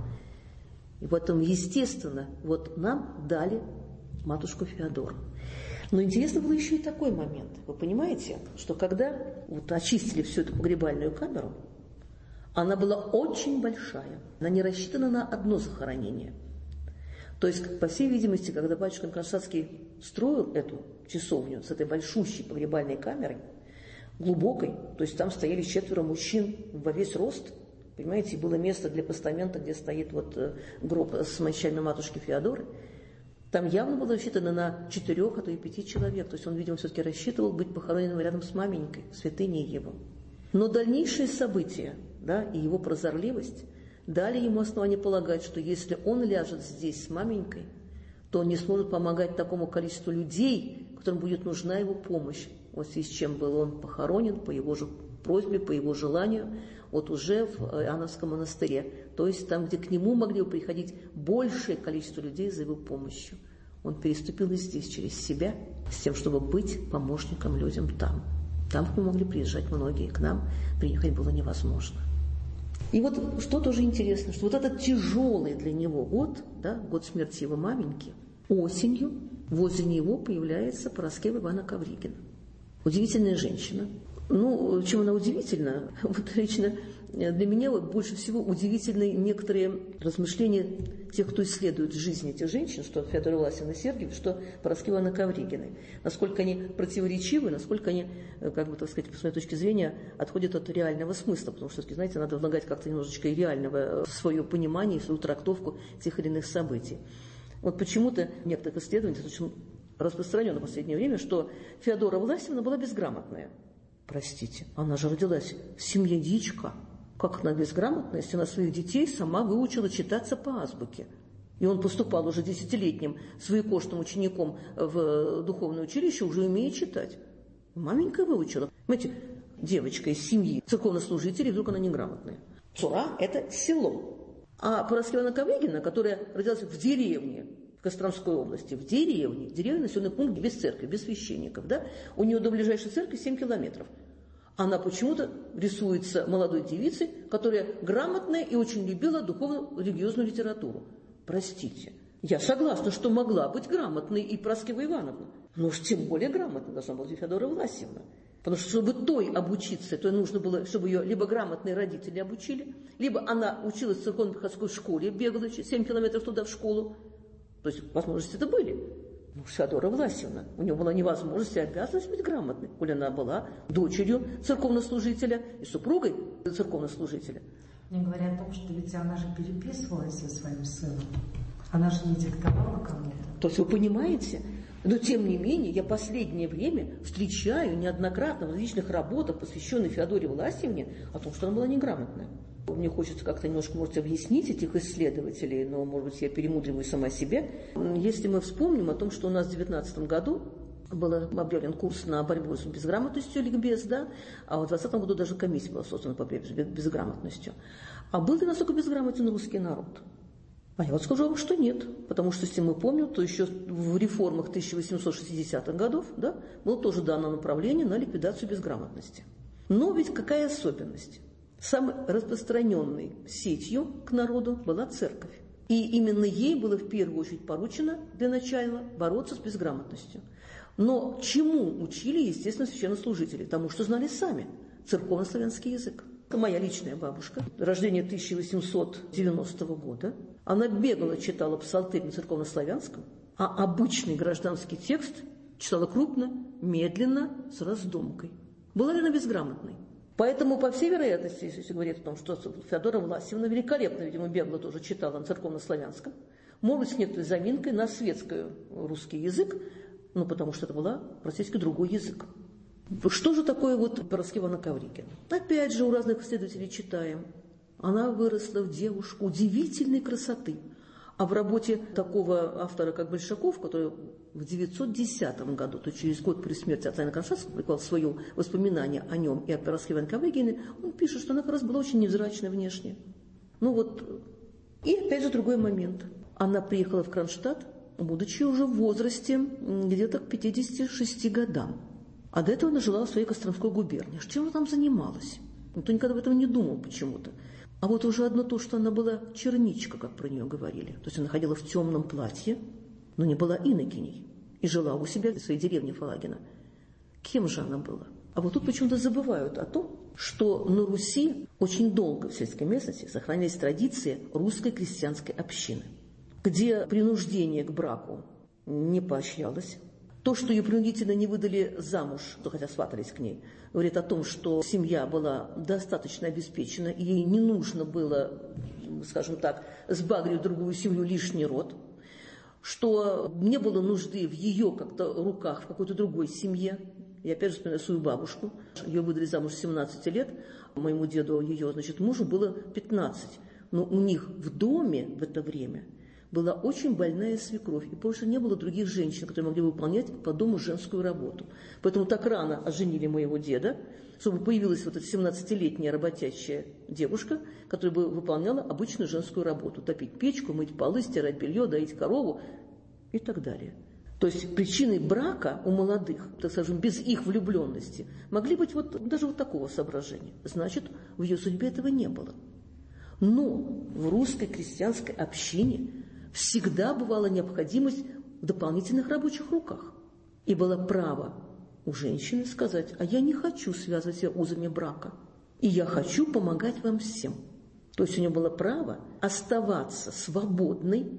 И поэтому, естественно, вот нам дали матушку Феодору. Но интересно было еще и такой момент. Вы понимаете, что когда вот очистили всю эту погребальную камеру, она была очень большая. Она не рассчитана на одно захоронение. То есть, по всей видимости, когда батюшка Кронштадтский строил эту часовню с этой большущей погребальной камерой, глубокой, то есть там стояли четверо мужчин во весь рост, понимаете, было место для постамента, где стоит вот гроб с мощами матушки Феодоры. Там явно было рассчитано на четырех, а то и пяти человек. То есть он, видимо, все-таки рассчитывал быть похороненным рядом с маменькой, святыней его. Но дальнейшие события, да, и его прозорливость дали ему основание полагать, что если он ляжет здесь с маменькой, то он не сможет помогать такому количеству людей, которым будет нужна его помощь. Вот в связи с чем был он похоронен по его же просьбе, по его желанию, вот уже в Иоанновском монастыре. То есть там, где к нему могли приходить большее количество людей за его помощью. Он переступил и здесь через себя, с тем, чтобы быть помощником людям там. Там к нему могли приезжать многие, к нам приехать было невозможно. И вот что тоже интересно, что вот этот тяжелый для него год, да, год смерти его маменьки, осенью возле него появляется Параскева Ивановна Ковригина. Удивительная женщина. Ну, чем она удивительна? Вот лично для меня вот больше всего удивительны некоторые размышления тех, кто исследует жизнь этих женщин, что Феодора Власьевна Сергиева, что Параскева Ивановна Ковригиной. Насколько они противоречивы, насколько они, как бы, так сказать, с моей точки зрения, отходят от реального смысла. Потому что, знаете, надо влагать как-то немножечко и реального в свое понимание, в свою трактовку тех или иных событий. Вот почему-то в некоторых исследованиях очень распространено в последнее время, что Феодора Власьевна была безграмотная. Простите, она же родилась в семье дьячка. Как она безграмотная, если она своих детей сама выучила читаться по азбуке? И он поступал уже десятилетним своекошным учеником в духовное училище, уже умея читать. Маменька выучила. Понимаете, девочка из семьи церковнослужителей, вдруг она неграмотная. Сура – это село. А Параскева Ивановна Ковригина, которая родилась в деревне, в Костромской области, в деревне, деревня, населенный пункт без церкви, без священников, да, у нее до ближайшей церкви семь километров. Она почему-то рисуется молодой девицей, которая грамотная и очень любила духовно-религиозную литературу. Простите, я согласна, что могла быть грамотной и Параскева Ивановна, но уж тем более грамотной должна была быть Феодора Власьевна. Потому что, чтобы той обучиться, то нужно было, чтобы ее либо грамотные родители обучили, либо она училась в церковно-приходской школе, бегала семь километров туда в школу. То есть возможности это были. Ну, Феодора Власьевна, у нее была невозможность и обязанность быть грамотной, коль она была дочерью церковнослужителя и супругой церковнослужителя. Мне говорят о том, что ведь она же переписывалась со своим сыном. Она же не диктовала кому-то. То есть вы понимаете? Но тем не менее, я последнее время встречаю неоднократно в различных работах, посвященных Феодоре Власьевне, о том, что она была неграмотная. Мне хочется как-то немножко, может, объяснить этих исследователей, но, может быть, я перемудриваю сама себя. Если мы вспомним о том, что у нас в девятнадцатом году был объявлен курс на борьбу с безграмотностью, ликбез, да, а в двадцатом году даже комиссия была создана по борьбе с безграмотностью. А был ли настолько безграмотен русский народ? А я вот скажу вам, что нет, потому что, если мы помним, то еще в реформах тысяча восемьсот шестидесятых годов, да, было тоже дано направление на ликвидацию безграмотности. Но ведь какая особенность? Самой распространенной сетью к народу была церковь. И именно ей было в первую очередь поручено для начала бороться с безграмотностью. Но чему учили, естественно, священнослужители? Тому, что знали сами. Церковнославянский язык. Это моя личная бабушка, рождение тысяча восемьсот девяностого года. Она бегло читала псалтырь на церковнославянском, а обычный гражданский текст читала крупно, медленно, с раздумкой. Была ли она безграмотной? Поэтому, по всей вероятности, если говорить о том, что Феодора Власьевна великолепно, видимо, бегло тоже читала на церковнославянском, может быть, с некоторой заминкой на светско-русский язык, ну, потому что это был практически другой язык. Что же такое вот Параскева Ивановна Ковригина? Опять же, у разных исследователей читаем. Она выросла в девушку удивительной красоты. А в работе такого автора, как Большаков, который в девятьсот десятом году, то через год при смерти отца Иоанна Кронштадтского, приклал свое воспоминание о нем и о Параскеве Ивановне Ковригиной, он пишет, что она как раз была очень невзрачная внешне. Ну вот, и опять же другой момент. Она приехала в Кронштадт, будучи уже в возрасте где-то к пятидесяти шести годам. А до этого она жила в своей Костромской губернии. Чем она там занималась? Никто никогда об этом не думал почему-то. А вот уже одно то, что она была черничка, как про нее говорили. То есть она ходила в темном платье, но не была инокиней. И жила у себя в своей деревне Фалагина. Кем же она была? А вот тут почему-то забывают о том, что на Руси очень долго в сельской местности сохранялись традиции русской крестьянской общины, где принуждение к браку не поощрялось. То, что ее принудительно не выдали замуж, хотя сватались к ней, говорит о том, что семья была достаточно обеспечена, и ей не нужно было, скажем так, сбагривать в другую семью лишний род, что не было нужды в ее как-то руках в какой-то другой семье. Я опять же вспоминаю свою бабушку. Ее выдали замуж в семнадцать лет, моему деду, ее, значит, мужу было пятнадцать. Но у них в доме в это время была очень больная свекровь, и больше не было других женщин, которые могли выполнять по дому женскую работу. Поэтому так рано оженили моего деда, чтобы появилась вот эта семнадцатилетняя работящая девушка, которая бы выполняла обычную женскую работу. Топить печку, мыть полы, стирать белье, доить корову и так далее. То есть причиной брака у молодых, так скажем, без их влюбленности, могли быть вот даже вот такого соображения. Значит, в ее судьбе этого не было. Но в русской крестьянской общине всегда бывала необходимость в дополнительных рабочих руках. И было право у женщины сказать: а я не хочу связывать себя узами брака, и я хочу помогать вам всем. То есть у нее было право оставаться свободной.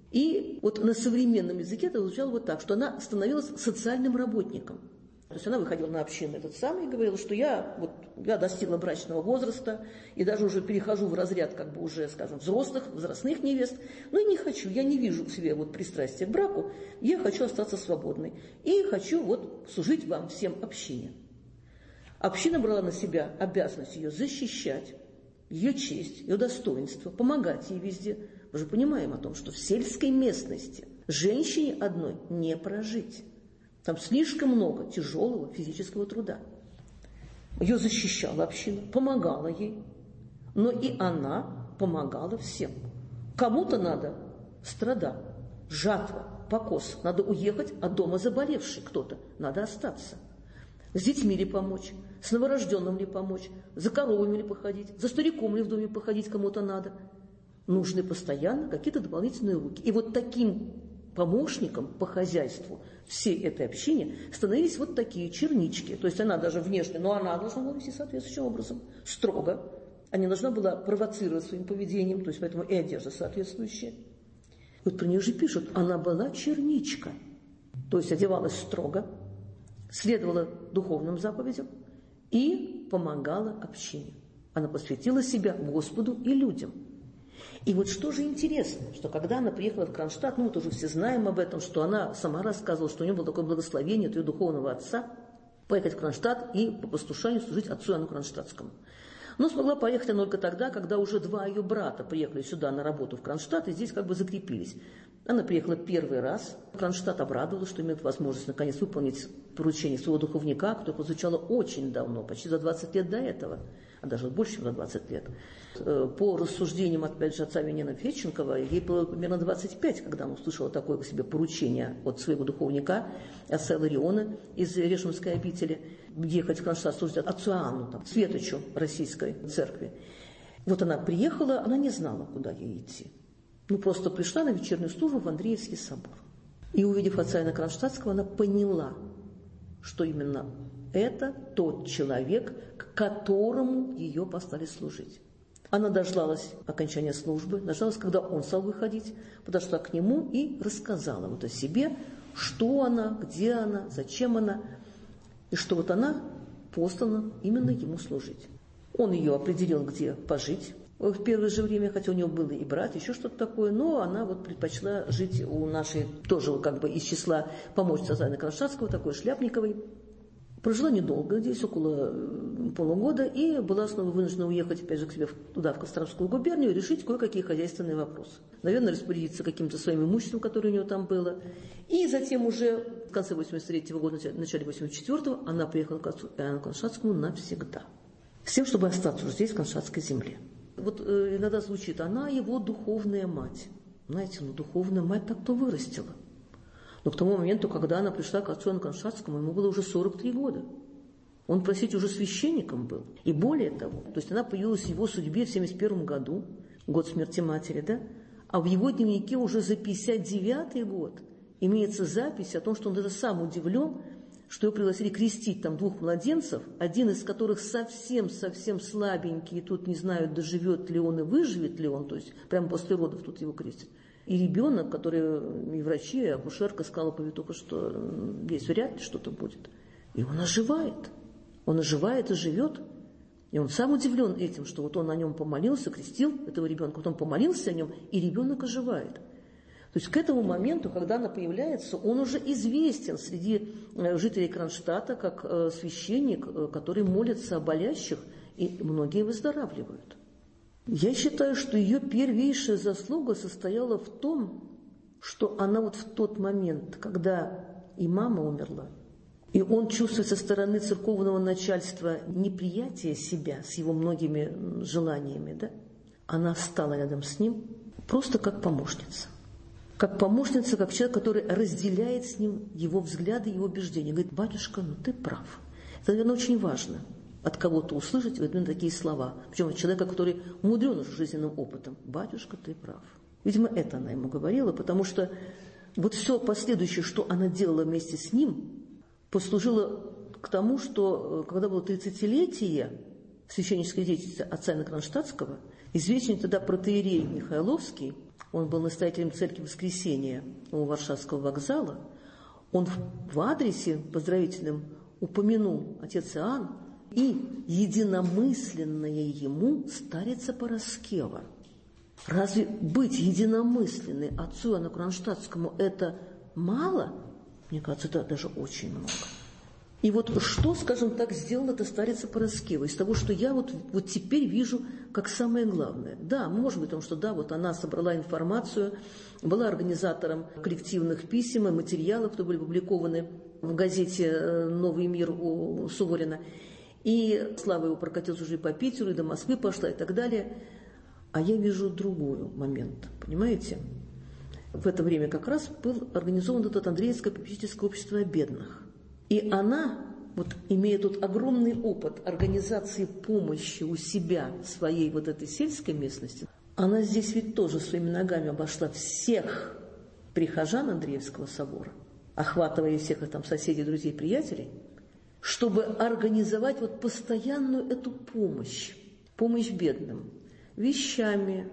И вот на современном языке это звучало вот так, что она становилась социальным работником. То есть она выходила на общину этот самый и говорила, что я, вот, я достигла брачного возраста и даже уже перехожу в разряд как бы уже, скажем, взрослых, возрастных невест, но и не хочу, я не вижу в себе вот пристрастия к браку, я хочу остаться свободной и хочу вот служить вам всем общине. Община брала на себя обязанность ее защищать, ее честь, ее достоинство, помогать ей везде. Мы же понимаем о том, что в сельской местности женщине одной не прожить. Там слишком много тяжелого физического труда. Ее защищала община, помогала ей, но и она помогала всем. Кому-то надо страда, жатва, покос, надо уехать, а дома заболевший кто-то, надо остаться. С детьми ли помочь, с новорожденным ли помочь, за коровами ли походить, за стариком ли в доме походить кому-то надо. Нужны постоянно какие-то дополнительные руки. И вот таким помощником по хозяйству всей этой общине становились вот такие чернички. То есть она даже внешне, но она должна была вести соответствующим образом, строго. Она не должна была провоцировать своим поведением, то есть поэтому и одежда соответствующая. Вот про нее же пишут, она была черничка. То есть одевалась строго, следовала духовным заповедям и помогала общине. Она посвятила себя Господу и людям. И вот что же интересно, что когда она приехала в Кронштадт, ну вот уже все знаем об этом, что она сама рассказывала, что у нее было такое благословение от ее духовного отца поехать в Кронштадт и по послушанию служить отцу Иоанну Кронштадтскому. Но смогла поехать она только тогда, когда уже два ее брата приехали сюда на работу в Кронштадт и здесь как бы закрепились. Она приехала первый раз, Кронштадт обрадовалась, что имеет возможность наконец выполнить поручение своего духовника, которое прозвучало очень давно, почти за двадцать лет до этого, а даже больше, чем за двадцать лет. По рассуждениям, опять же, отца Вениамина Федченкова, ей было примерно двадцать пять, когда она услышала такое себе поручение от своего духовника, отца Илариона из Решемской обители, ехать в Кронштадт служить отцу Иоанну, там, светочу российской церкви. Вот она приехала, она не знала, куда ей идти. Ну, просто пришла на вечернюю службу в Андреевский собор. И, увидев отца Иоанна Кронштадтского, она поняла, что именно это тот человек, к которому ее послали служить. Она дождалась окончания службы, дождалась, когда он стал выходить, подошла к нему и рассказала вот о себе, что она, где она, зачем она, и что вот она послана именно ему служить. Он ее определил, где пожить в первое же время, хотя у нее был и брат, еще что-то такое, но она вот предпочла жить у нашей, тоже как бы из числа помощницы отца Иоанна Кронштадтского, такой Шляпниковой. Прожила недолго, здесь около полугода, и была снова вынуждена уехать, опять же, к себе туда, в Костромскую губернию, и решить кое-какие хозяйственные вопросы. Наверное, распорядиться каким-то своим имуществом, которое у нее там было. И затем уже в конце восемьдесят третьего года, в начале восемьдесят четвёртого, она приехала к отцу Иоанну Кронштадтскому навсегда. С тем, чтобы остаться уже здесь, в Кронштадтской земле. Вот э, иногда звучит, она его духовная мать. Знаете, ну духовная мать так-то вырастила. Но к тому моменту, когда она пришла к отцу Иоанну Кронштадтскому, ему было уже сорок три года. Он, простите, уже священником был. И более того, то есть она появилась в его судьбе в семьдесят первом году, год смерти матери, да? А в его дневнике уже за пятьдесят девятый год имеется запись о том, что он даже сам удивлен, что его пригласили крестить там двух младенцев, один из которых совсем-совсем слабенький, и тут не знают, доживет ли он и выживет ли он, то есть прямо после родов тут его крестят. И ребенок, который и врачи, и акушерка сказала повитуха, что здесь вряд ли что-то будет. И он оживает. Он оживает и живет. И он сам удивлен этим, что вот он о нем помолился, крестил этого ребенка, потом помолился о нем, и ребенок оживает. То есть к этому моменту, когда она появляется, он уже известен среди жителей Кронштадта как священник, который молится о болящих, и многие выздоравливают. Я считаю, что ее первейшая заслуга состояла в том, что она вот в тот момент, когда и мама умерла, и он чувствует со стороны церковного начальства неприятие себя с его многими желаниями, да? Она стала рядом с ним просто как помощница. Как помощница, как человек, который разделяет с ним его взгляды, его убеждения. Говорит, батюшка, ну ты прав. Это, наверное, очень важно от кого-то услышать вот именно такие слова. Причем от человека, который умудрен уже жизненным опытом. Батюшка, ты прав. Видимо, это она ему говорила, потому что вот все последующее, что она делала вместе с ним, послужило к тому, что когда было тридцатилетие священнической деятельности отца Иоанна Кронштадтского, известный тогда протоиерей Михайловский, он был настоятелем церкви Воскресения у Варшавского вокзала, он в адресе поздравительном упомянул отец Иоанн и единомысленная ему старица Параскева. Разве быть единомысленной отцу Иоанну Кронштадтскому это мало? Мне кажется, это даже очень много. И вот что, скажем так, сделала эта старица Параскева из того, что я вот, вот теперь вижу как самое главное. Да, может быть, потому что да, вот она собрала информацию, была организатором коллективных писем и материалов, которые были опубликованы в газете «Новый мир» у Суворина. И слава его прокатилась уже и по Питеру, и до Москвы пошла, и так далее. А я вижу другой момент, понимаете? В это время как раз был организован этот Андреевское попечительское общество о бедных. И она, вот имея тут огромный опыт организации помощи у себя, своей вот этой сельской местности, она здесь ведь тоже своими ногами обошла всех прихожан Андреевского собора, охватывая всех их там соседей, друзей, приятелей, чтобы организовать вот постоянную эту помощь, помощь бедным, вещами,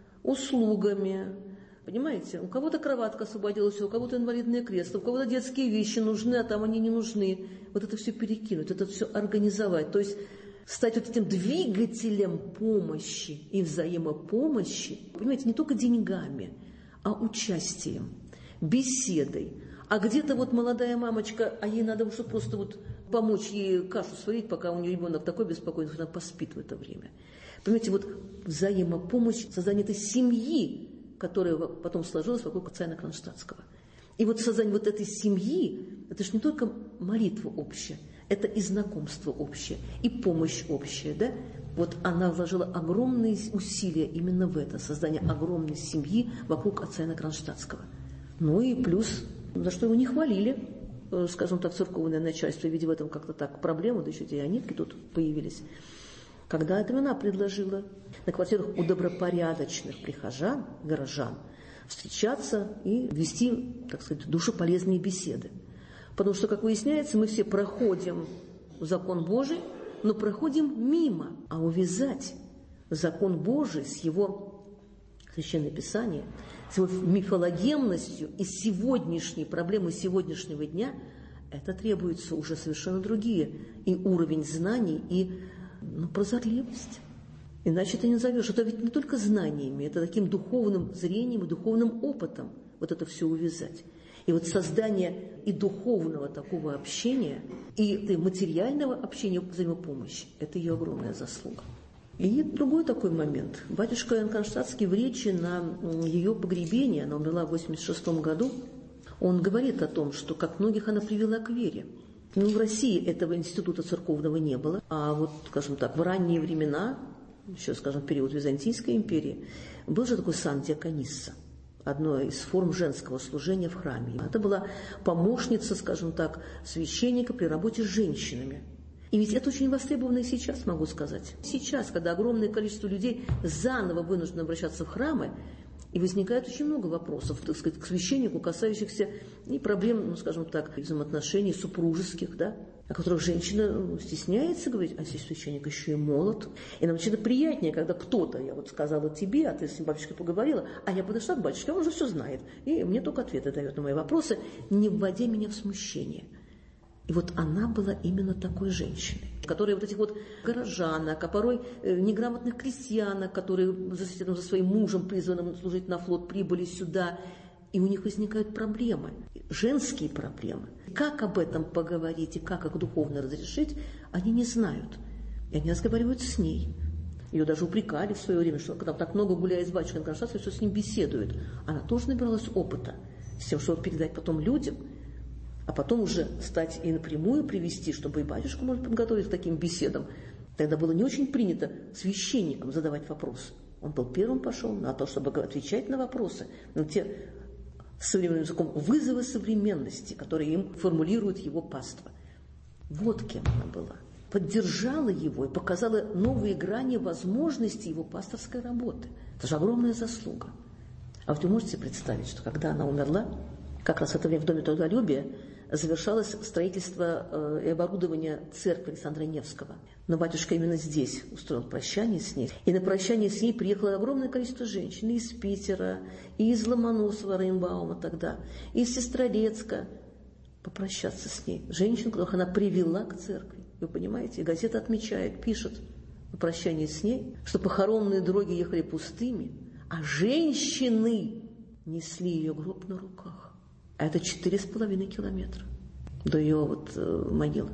услугами. Понимаете, у кого-то кроватка освободилась, у кого-то инвалидное кресло, у кого-то детские вещи нужны, а там они не нужны. Вот это все перекинуть, это все организовать. То есть стать вот этим двигателем помощи и взаимопомощи, понимаете, не только деньгами, а участием, беседой. А где-то вот молодая мамочка, а ей надо чтобы просто вот помочь ей кашу сварить, пока у нее ребенок такой беспокойный, что она поспит в это время. Понимаете, вот взаимопомощь, создание этой семьи, которая потом сложилась вокруг отца Иоанна Кронштадтского. И вот создание вот этой семьи, это же не только молитва общая, это и знакомство общее, и помощь общая, да? Вот она вложила огромные усилия именно в это, создание огромной семьи вокруг отца Иоанна Кронштадтского. Ну и плюс, за что его не хвалили, скажем так, церковное начальство, видя в этом как-то так проблему, да еще эти ионитки тут появились. Когда это она предложила на квартирах у добропорядочных прихожан, горожан, встречаться и вести, так сказать, душеполезные беседы. Потому что, как выясняется, мы все проходим закон Божий, но проходим мимо. А увязать закон Божий с его Священное Писание, с его мифологемностью и сегодняшней проблемой сегодняшнего дня, это требуется уже совершенно другие и уровень знаний, и ну, прозорливость. Иначе ты не назовешь. Это ведь не только знаниями, это таким духовным зрением и духовным опытом вот это все увязать. И вот создание и духовного такого общения, и материального общения, взаимопомощи, это ее огромная заслуга. И другой такой момент. Батюшка Иоанн Кронштадтский в речи на ее погребение, она умерла в восемьдесят шестом году, он говорит о том, что как многих она привела к вере. Ну, в России этого института церковного не было, а вот, скажем так, в ранние времена, еще, скажем, в период Византийской империи, был же такой сан диаконисса, одной из форм женского служения в храме. Это была помощница, скажем так, священника при работе с женщинами. И ведь это очень востребовано и сейчас, могу сказать. Сейчас, когда огромное количество людей заново вынуждены обращаться в храмы, и возникает очень много вопросов, так сказать, к священнику, касающихся и проблем, ну, скажем так, взаимоотношений супружеских, да, о которых женщина ну, стесняется говорить, а здесь священник еще и молод. И нам вообще-то приятнее, когда кто-то, я вот сказала тебе, а ты с батюшкой поговорила, а я подошла к батюшке, он уже все знает, и мне только ответы дает на мои вопросы, не вводя меня в смущение. И вот она была именно такой женщиной, которая вот этих вот горожанок, а порой неграмотных крестьянок, которые за, за своим мужем, призванным служить на флот, прибыли сюда, и у них возникают проблемы, женские проблемы. Как об этом поговорить и как их духовно разрешить, они не знают. И они разговаривают с ней. Ее даже упрекали в свое время, что когда так много гуляет с батюшкой на Кронштадтском, что с ним беседует. Она тоже набиралась опыта с тем, чтобы передать потом людям, а потом уже стать и напрямую привести, чтобы и батюшку может подготовить к таким беседам. Тогда было не очень принято священникам задавать вопросы. Он был первым пошел на то, чтобы отвечать на вопросы, на те современным языком вызовы современности, которые им формулирует его паства. Вот кем она была. Поддержала его и показала новые грани возможностей его пасторской работы. Это же огромная заслуга. А вот вы можете представить, что когда она умерла, как раз в это время в Доме трудолюбия завершалось строительство и оборудование церкви Александра Невского. Но батюшка именно здесь устроил прощание с ней. И на прощание с ней приехало огромное количество женщин из Питера, и из Ломоносова, Рейнбаума тогда, и из Сестрорецка, попрощаться с ней. Женщин, которых она привела к церкви. Вы понимаете, и газета отмечает, пишет на прощание с ней, что похоронные дороги ехали пустыми, а женщины несли ее гроб на руках. А это четыре с половиной километра до ее вот э, могилы.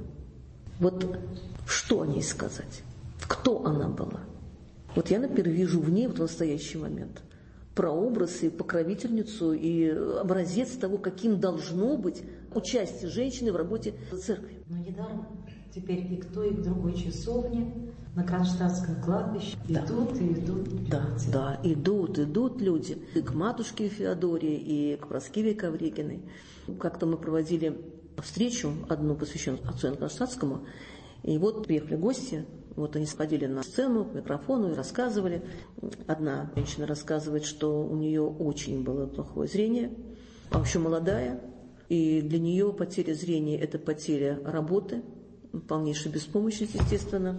Вот что о ней сказать? Кто она была? Вот я, например, вижу в ней вот в настоящий момент прообраз и покровительницу, и образец того, каким должно быть участие женщины в работе церкви. Но недаром теперь и к той, и к другой часовне на Кронштадтском кладбище Да. идут и идут. Да, да, идут, идут люди. И к матушке Феодории, и к Проскеве Ковригиной. Как-то мы проводили встречу, одну посвященную отцу Иоанну Кронштадтскому, и вот приехали гости, вот они сходили на сцену, к микрофону и рассказывали. Одна женщина рассказывает, что у нее очень было плохое зрение, а еще молодая, и для нее потеря зрения – это потеря работы, полнейшая беспомощность, естественно.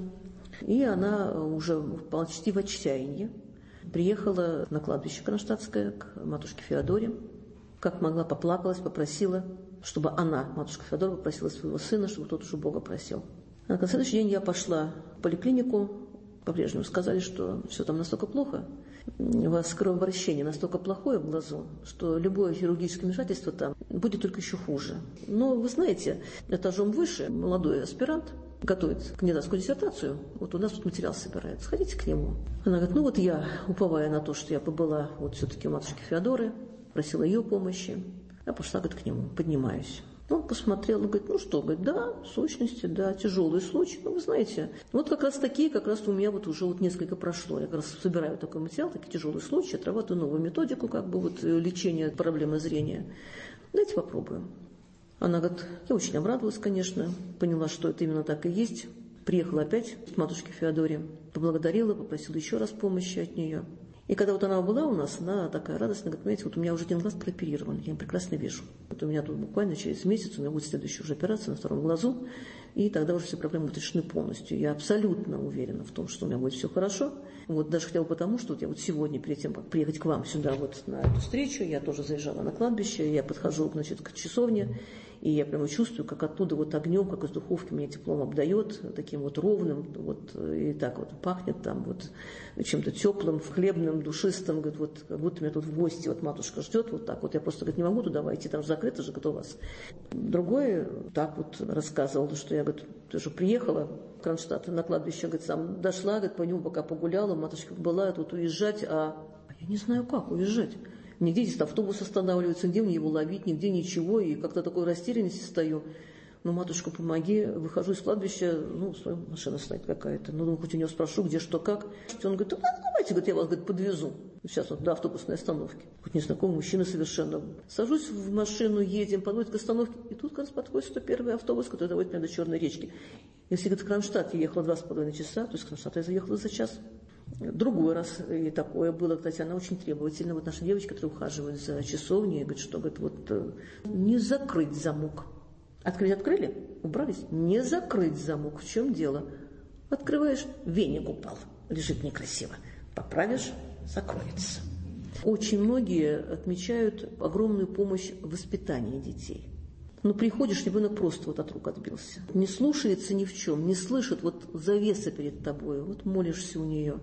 И она уже почти в отчаянии приехала на кладбище Кронштадтское к матушке Феодоре. Как могла, поплакалась, попросила, чтобы она, матушка Феодора, попросила своего сына, чтобы тот уже Бога просил. А на следующий день я пошла в поликлинику, по-прежнему сказали, что все там настолько плохо, у вас кровообращение настолько плохое в глазу, что любое хирургическое вмешательство там будет только еще хуже. Но вы знаете, этажом выше молодой аспирант готовит кандидатскую диссертацию, вот у нас тут материал собирается, сходите к нему. Она говорит, ну вот я, уповая на то, что я побыла вот все-таки у матушки Феодоры, просила ее помощи, я пошла, говорит, к нему, поднимаюсь. Он посмотрел, говорит, ну что, говорит, да, в сущности, да, тяжелый случай, но вы знаете, вот как раз такие, как раз у меня вот уже вот несколько прошло, я как раз собираю такой материал, такие тяжелые случаи, отрабатываю новую методику, как бы вот лечения проблемы зрения, давайте попробуем. Она говорит, я очень обрадовалась, конечно, поняла, что это именно так и есть, приехала опять к матушке Феодоре, поблагодарила, попросила еще раз помощи от нее. И когда вот она была у нас, она такая радостная, говорит, понимаете, вот у меня уже один глаз прооперирован, я им прекрасно вижу. Вот у меня тут буквально через месяц у меня будет следующая уже операция на втором глазу, и тогда уже все проблемы будут решены полностью. Я абсолютно уверена в том, что у меня будет все хорошо. Вот даже хотя бы потому, что вот я вот сегодня, перед тем, как приехать к вам сюда вот на эту встречу, я тоже заезжала на кладбище, я подхожу, значит, к часовне, и я прямо чувствую, как оттуда вот огнем, как из духовки меня теплом обдает, таким вот ровным, вот, и так вот пахнет там вот чем-то теплым, хлебным, душистым, говорит, вот как будто меня тут в гости вот матушка ждет, вот так вот, я просто, говорит, не могу туда войти, там закрыто же, кто у вас. Другой так вот рассказывал, что я, говорит, ты же приехала в Кронштадт на кладбище, говорит, сам дошла, говорит, по нему пока погуляла, матушка была, тут уезжать, а я не знаю, как уезжать. Нигде здесь автобус останавливается, нигде мне его ловить, нигде ничего, и как-то такой растерянности стою. Ну, матушка, помоги, выхожу из кладбища, ну, своя машина стоит какая-то. Ну, думаю, хоть у него спрошу, где, что, как. Он говорит, ну, давайте, говорит, я вас, говорит, подвезу. Сейчас вот до автобусной остановки. Хоть незнакомый мужчина совершенно. Сажусь в машину, едем, подводит к остановке, и тут как раз подходит сто первый автобус, который доводит меня до Черной речки. Если, говорит, в Кронштадт я ехала два с половиной часа, то есть в Кронштадт я заехала за час. Другой раз и такое было, кстати, она очень требовательна. Вот наша девочка, которая ухаживает за часовней, говорит, что, говорит, вот не закрыть замок. Открыть открыли, убрались, не закрыть замок. В чем дело? Открываешь, веник упал, лежит некрасиво. Поправишь, закроется. Очень многие отмечают огромную помощь в воспитании детей. Но приходишь, ребенок просто вот от рук отбился. Не слушается ни в чем, не слышит, вот завеса перед тобой, вот молишься у нее.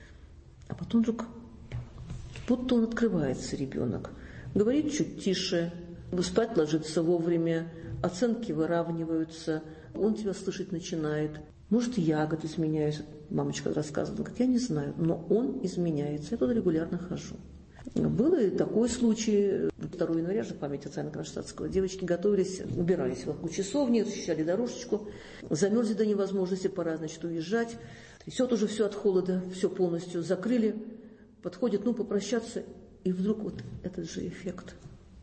А потом вдруг, будто он открывается, ребенок. Говорит чуть тише, спать ложится вовремя, оценки выравниваются, он тебя слышать начинает. Может, я, говорит, изменяюсь. Мамочка рассказывала, говорит, я не знаю, но он изменяется. Я туда регулярно хожу. Был и такой случай. второго января же, память отца Иоанна Кронштадтского, девочки готовились, убирались вокруг часовни, расчищали дорожечку, замерзли до невозможности, пора, значит, уезжать. Трясет уже все от холода, все полностью закрыли. Подходит, ну, попрощаться, и вдруг вот этот же эффект.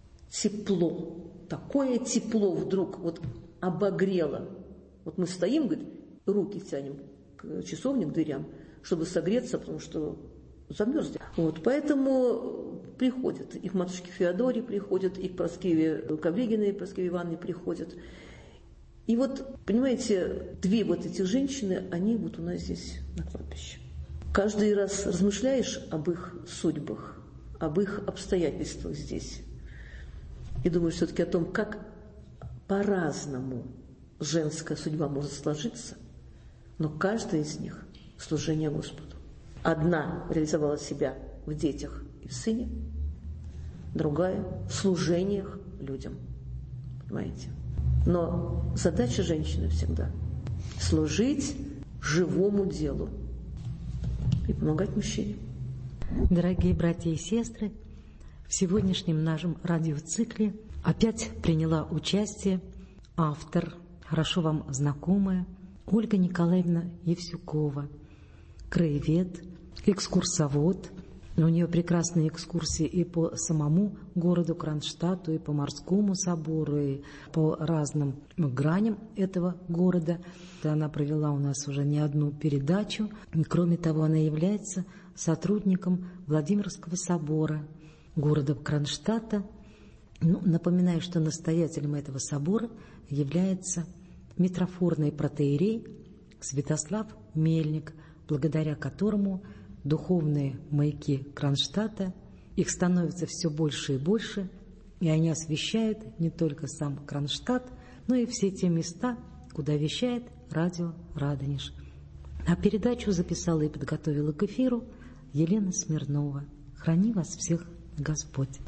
Тепло. Такое тепло вдруг вот обогрело. Вот мы стоим, говорит, руки тянем к часовне, к дверям, чтобы согреться, потому что замерзли. Вот, поэтому приходят. И к матушке Феодоре приходят, и к Проскеве Ковригиной, Проскеве Ивановне приходят. И вот, понимаете, две вот эти женщины, они вот у нас здесь на кладбище. Каждый раз размышляешь об их судьбах, об их обстоятельствах здесь. И думаешь все-таки о том, как по-разному женская судьба может сложиться, но каждая из них – служение Господу. Одна реализовала себя в детях и в сыне, другая в служениях людям. Понимаете? Но задача женщины всегда – служить живому делу и помогать мужчине. Дорогие братья и сестры, в сегодняшнем нашем радиоцикле опять приняла участие автор, хорошо вам знакомая, Ольга Николаевна Евсюкова, краевед, экскурсовод. У нее прекрасные экскурсии и по самому городу Кронштадту, и по Морскому собору, и по разным граням этого города. Она провела у нас уже не одну передачу. И, кроме того, она является сотрудником Владимирского собора города Кронштадта. Ну, напоминаю, что настоятелем этого собора является митрофорный протоиерей Святослав Мельник, благодаря которому духовные маяки Кронштадта, их становится все больше и больше, и они освещают не только сам Кронштадт, но и все те места, куда вещает радио Радонеж. А передачу записала и подготовила к эфиру Елена Смирнова. Храни вас всех Господь!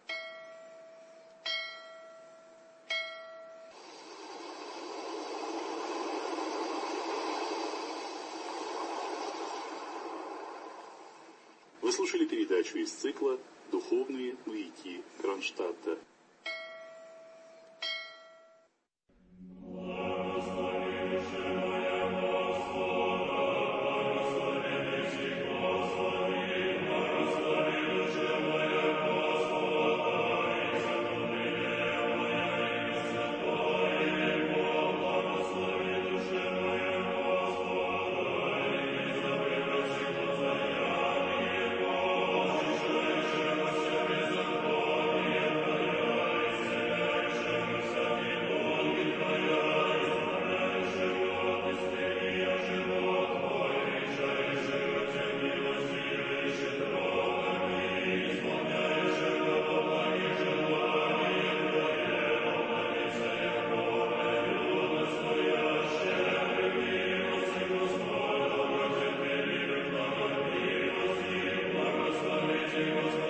Вы слушали передачу из цикла «Духовные маяки Кронштадта». Господи.